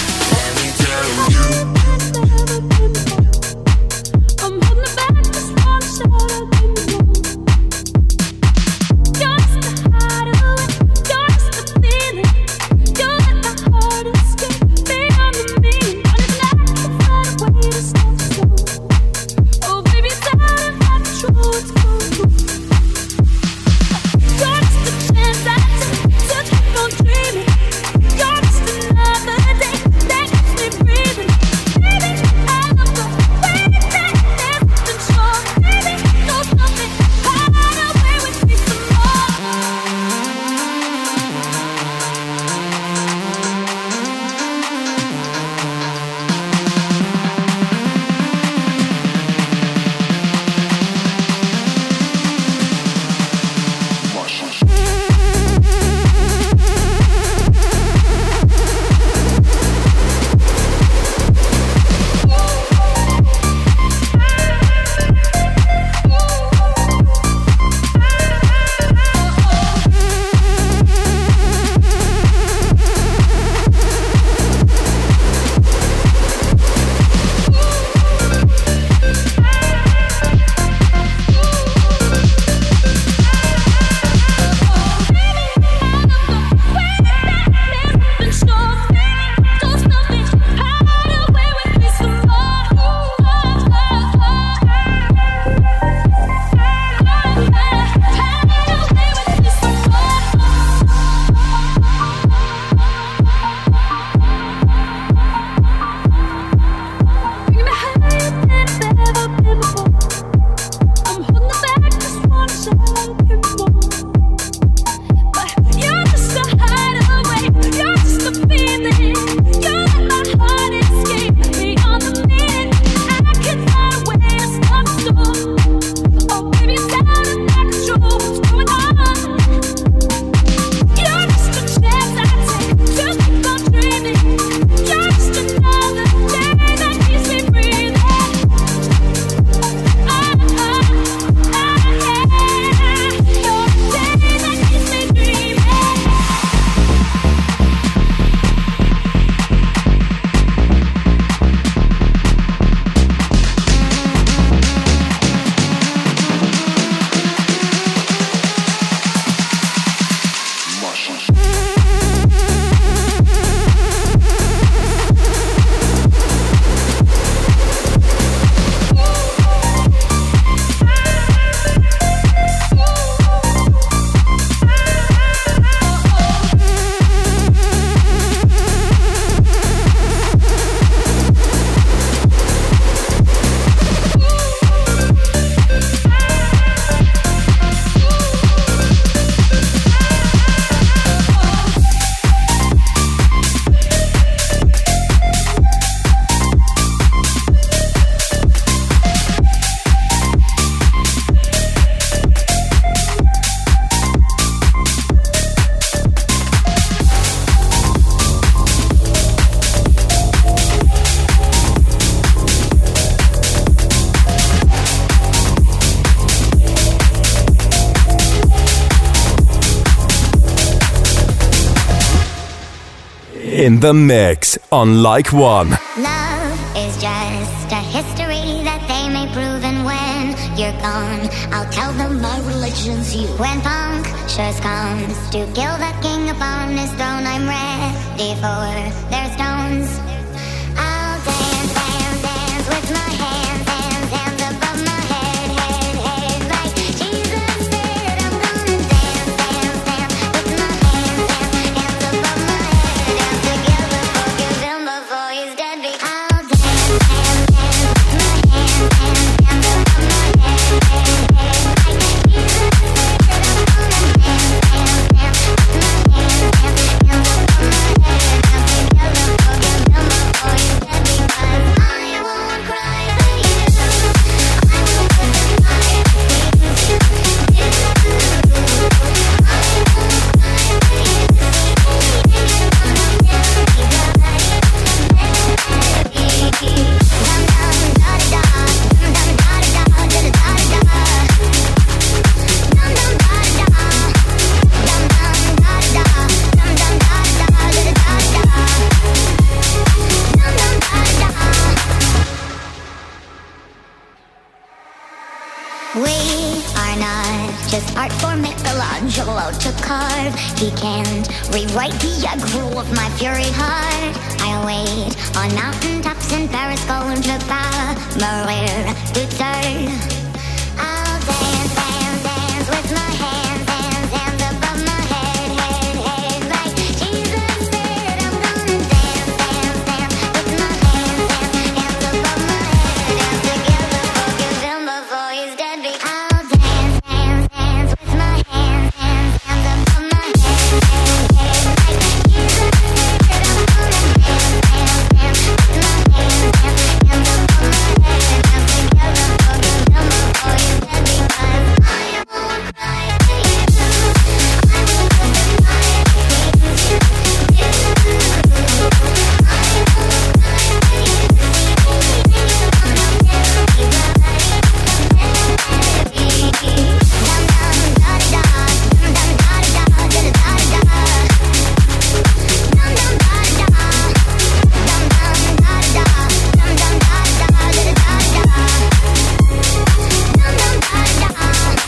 In the mix on Like One. Love is just a history that they may prove, and when you're gone, I'll tell them my religion's you. When punctures comes to kill the king upon his throne, I'm ready for their stones. I'll dance, dance, dance with my hands, hands, hands above my head, head, head, like Jesus said. I'm gonna dance, dance, dance with my hands, hands, hands above my head, dance together, forgive him before he's dead. I'll dance, dance, dance with my hands, hands, hands above my head, head, head, like Jesus said. I'm gonna dance, dance, dance with my hands, hands, hands above my head, dance together, forgive him. just art for Michelangelo to carve. He can't rewrite the aggro of my fury heart. I wait on mountaintops in Paris, going to pas mourir de terre. I'll dance, dance, dance with my hands, hands, hands above my head, head, head. Like Jesus said, I'm gonna dance, dance, dance with my hands, hands, hands above my head. Dance together, forgive him before he's dead. I'll dance, dance, dance with my hands, hands, hands above my head, head, head. Like Jesus said, I'm gonna dance, dance, dance with my hands, hands, hands above my head. Dance together, forgive him before he's dead. Because I won't cry for you. I will justify things you do. I won't cry for you. You're gonna get me, but I ain't ready. Dum dum da da da, dum dum da da da da da da. Dum dum da da, dum dum da da, dum dum da da da da da. Dum dum da da.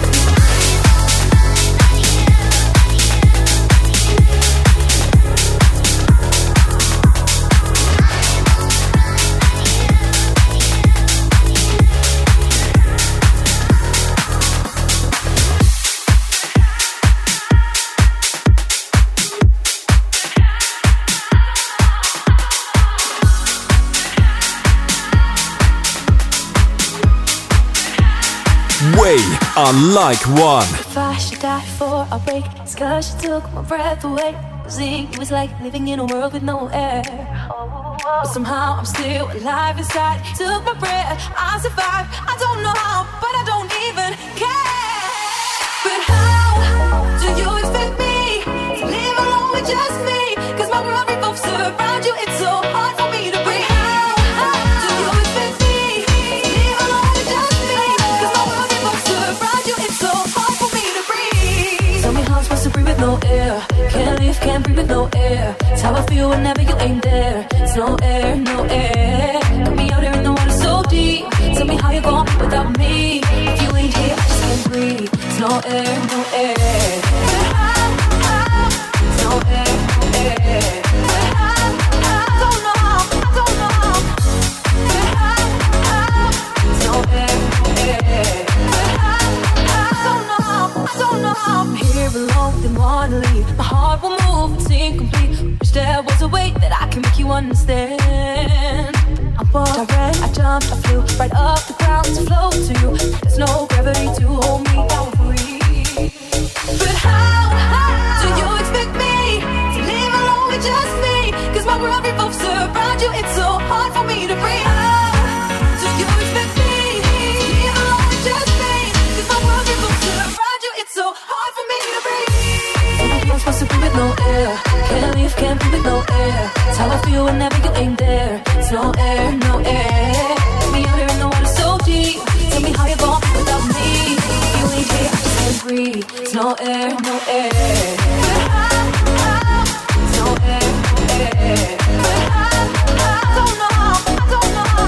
Way unlike one. If I should die before I break, it's 'cause you took my breath away. See, it was like living in a world with no air. But somehow I'm still alive inside. Took my breath, I survived. I don't know how, but I don't even care. But how do you expect me to live alone with just me? 'Cause my world revolves around you. It's so hard for me to breathe. How do you expect me to live alone with just me? 'Cause my world revolves around you. It's so hard for me to breathe. Tell me how I'm supposed to breathe with no air. Can't live, can't breathe with no air. It's how I feel whenever you ain't there. It's no air, no air. Got me out here in the water so deep. Tell me how you gon' be without me. If you ain't here, I just can't breathe. It's no air, no air. It's no air, no air. I don't know how, I don't know how. It's no air, no air. I don't know how, I don't know how. I'm here alone, didn't wanna leave. My heart will move, it's incomplete. Wish there was a way that I can make you understand. I walked, I ran, I jumped, I flew right up the ground to float to you. There's no gravity to hold me down free. But how, how do you expect me to live alone with just me? 'Cause my world revolves around you. It's so hard for me to breathe. How do you expect me to live alone with just me? 'Cause my world revolves around you. It's so hard for me to breathe. I'm supposed to breathe with no air. Can't live, can't breathe with no air. It's how I feel whenever you ain't there. It's no air, no air. Got me out here in the water so deep. Tell me how you gon' be without me. If you ain't here, I just can't breathe. It's no air, no air. It's no air, no air. I don't know how, I don't know how.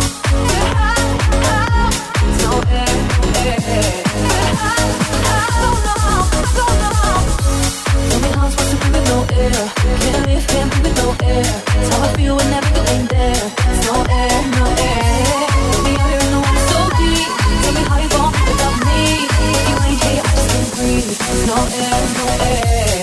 It's no air, no air. I don't know how, I don't know how. Tell me how I'm supposed to breathe with no air. Can't live, can't breathe with no air. It's how I feel whenever you ain't there. It's no air, no air. Got me out here in the water so deep. Tell me how you gon' be without me. If you ain't here, I just can't breathe. It's no air, no air.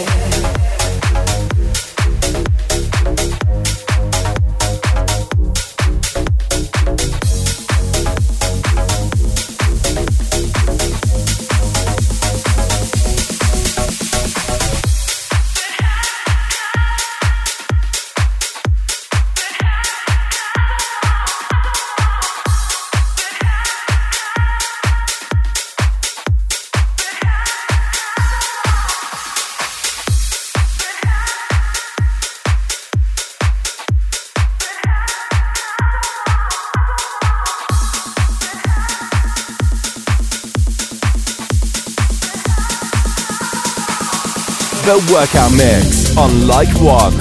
The Workout Mix on Like One.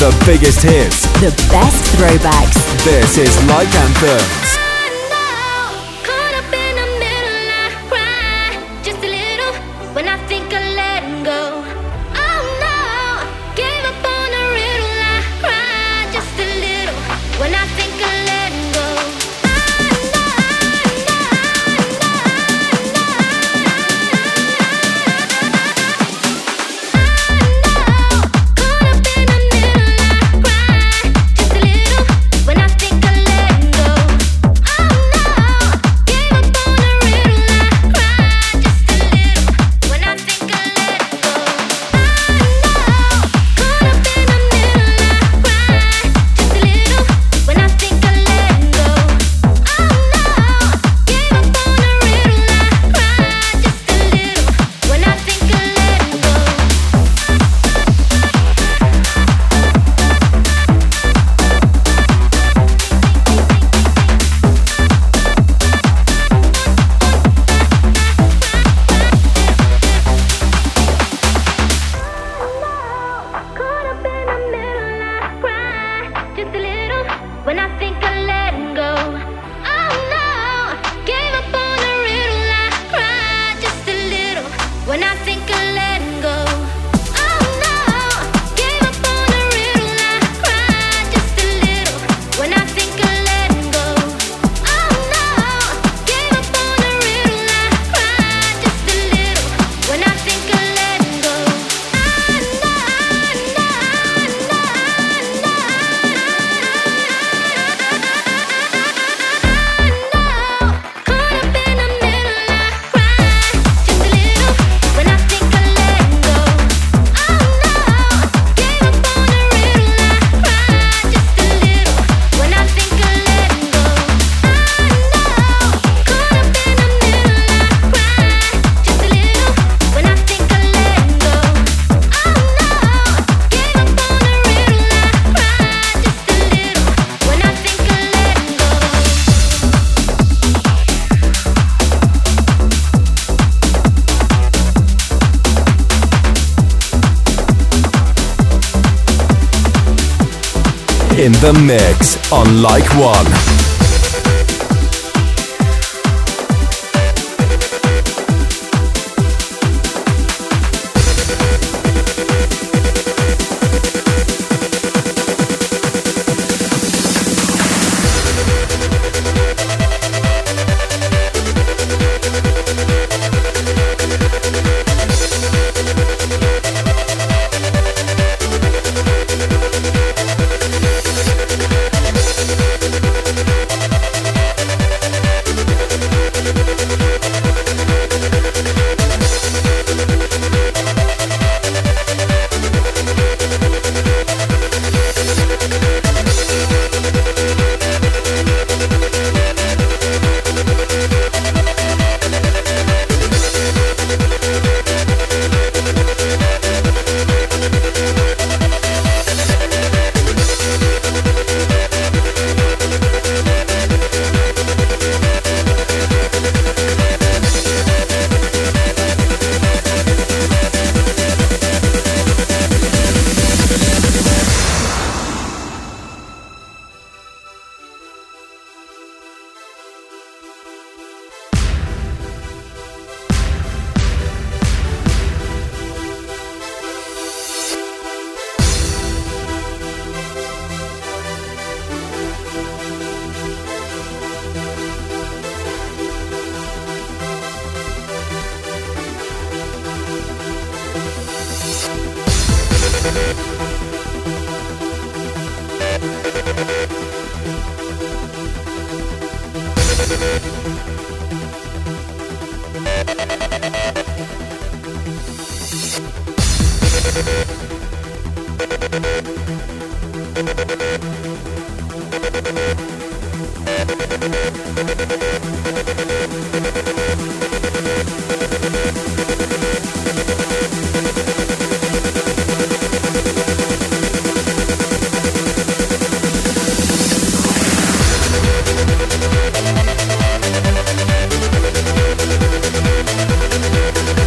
The biggest hits. The best throwbacks. This is Like Anthems. Caught up in the middle, I cry just a little when I think of letting go. Oh no, gave up on the riddle, I cry just a little when I think of letting go. When I think of letting go, oh no, gave up on the in the mix on Like One.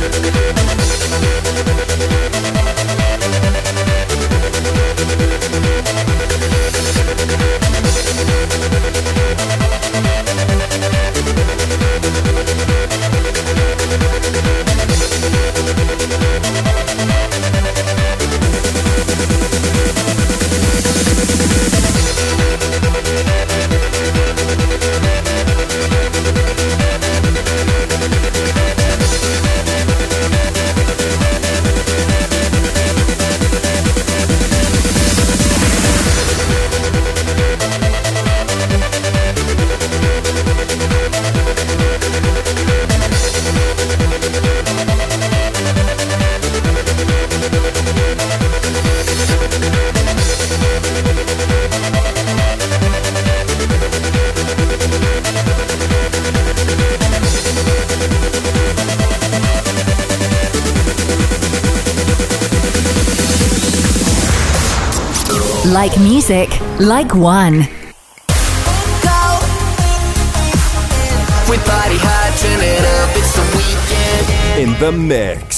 We'll be right back. Like music, like one. With body high, turn it up, it's the weekend. In the mix.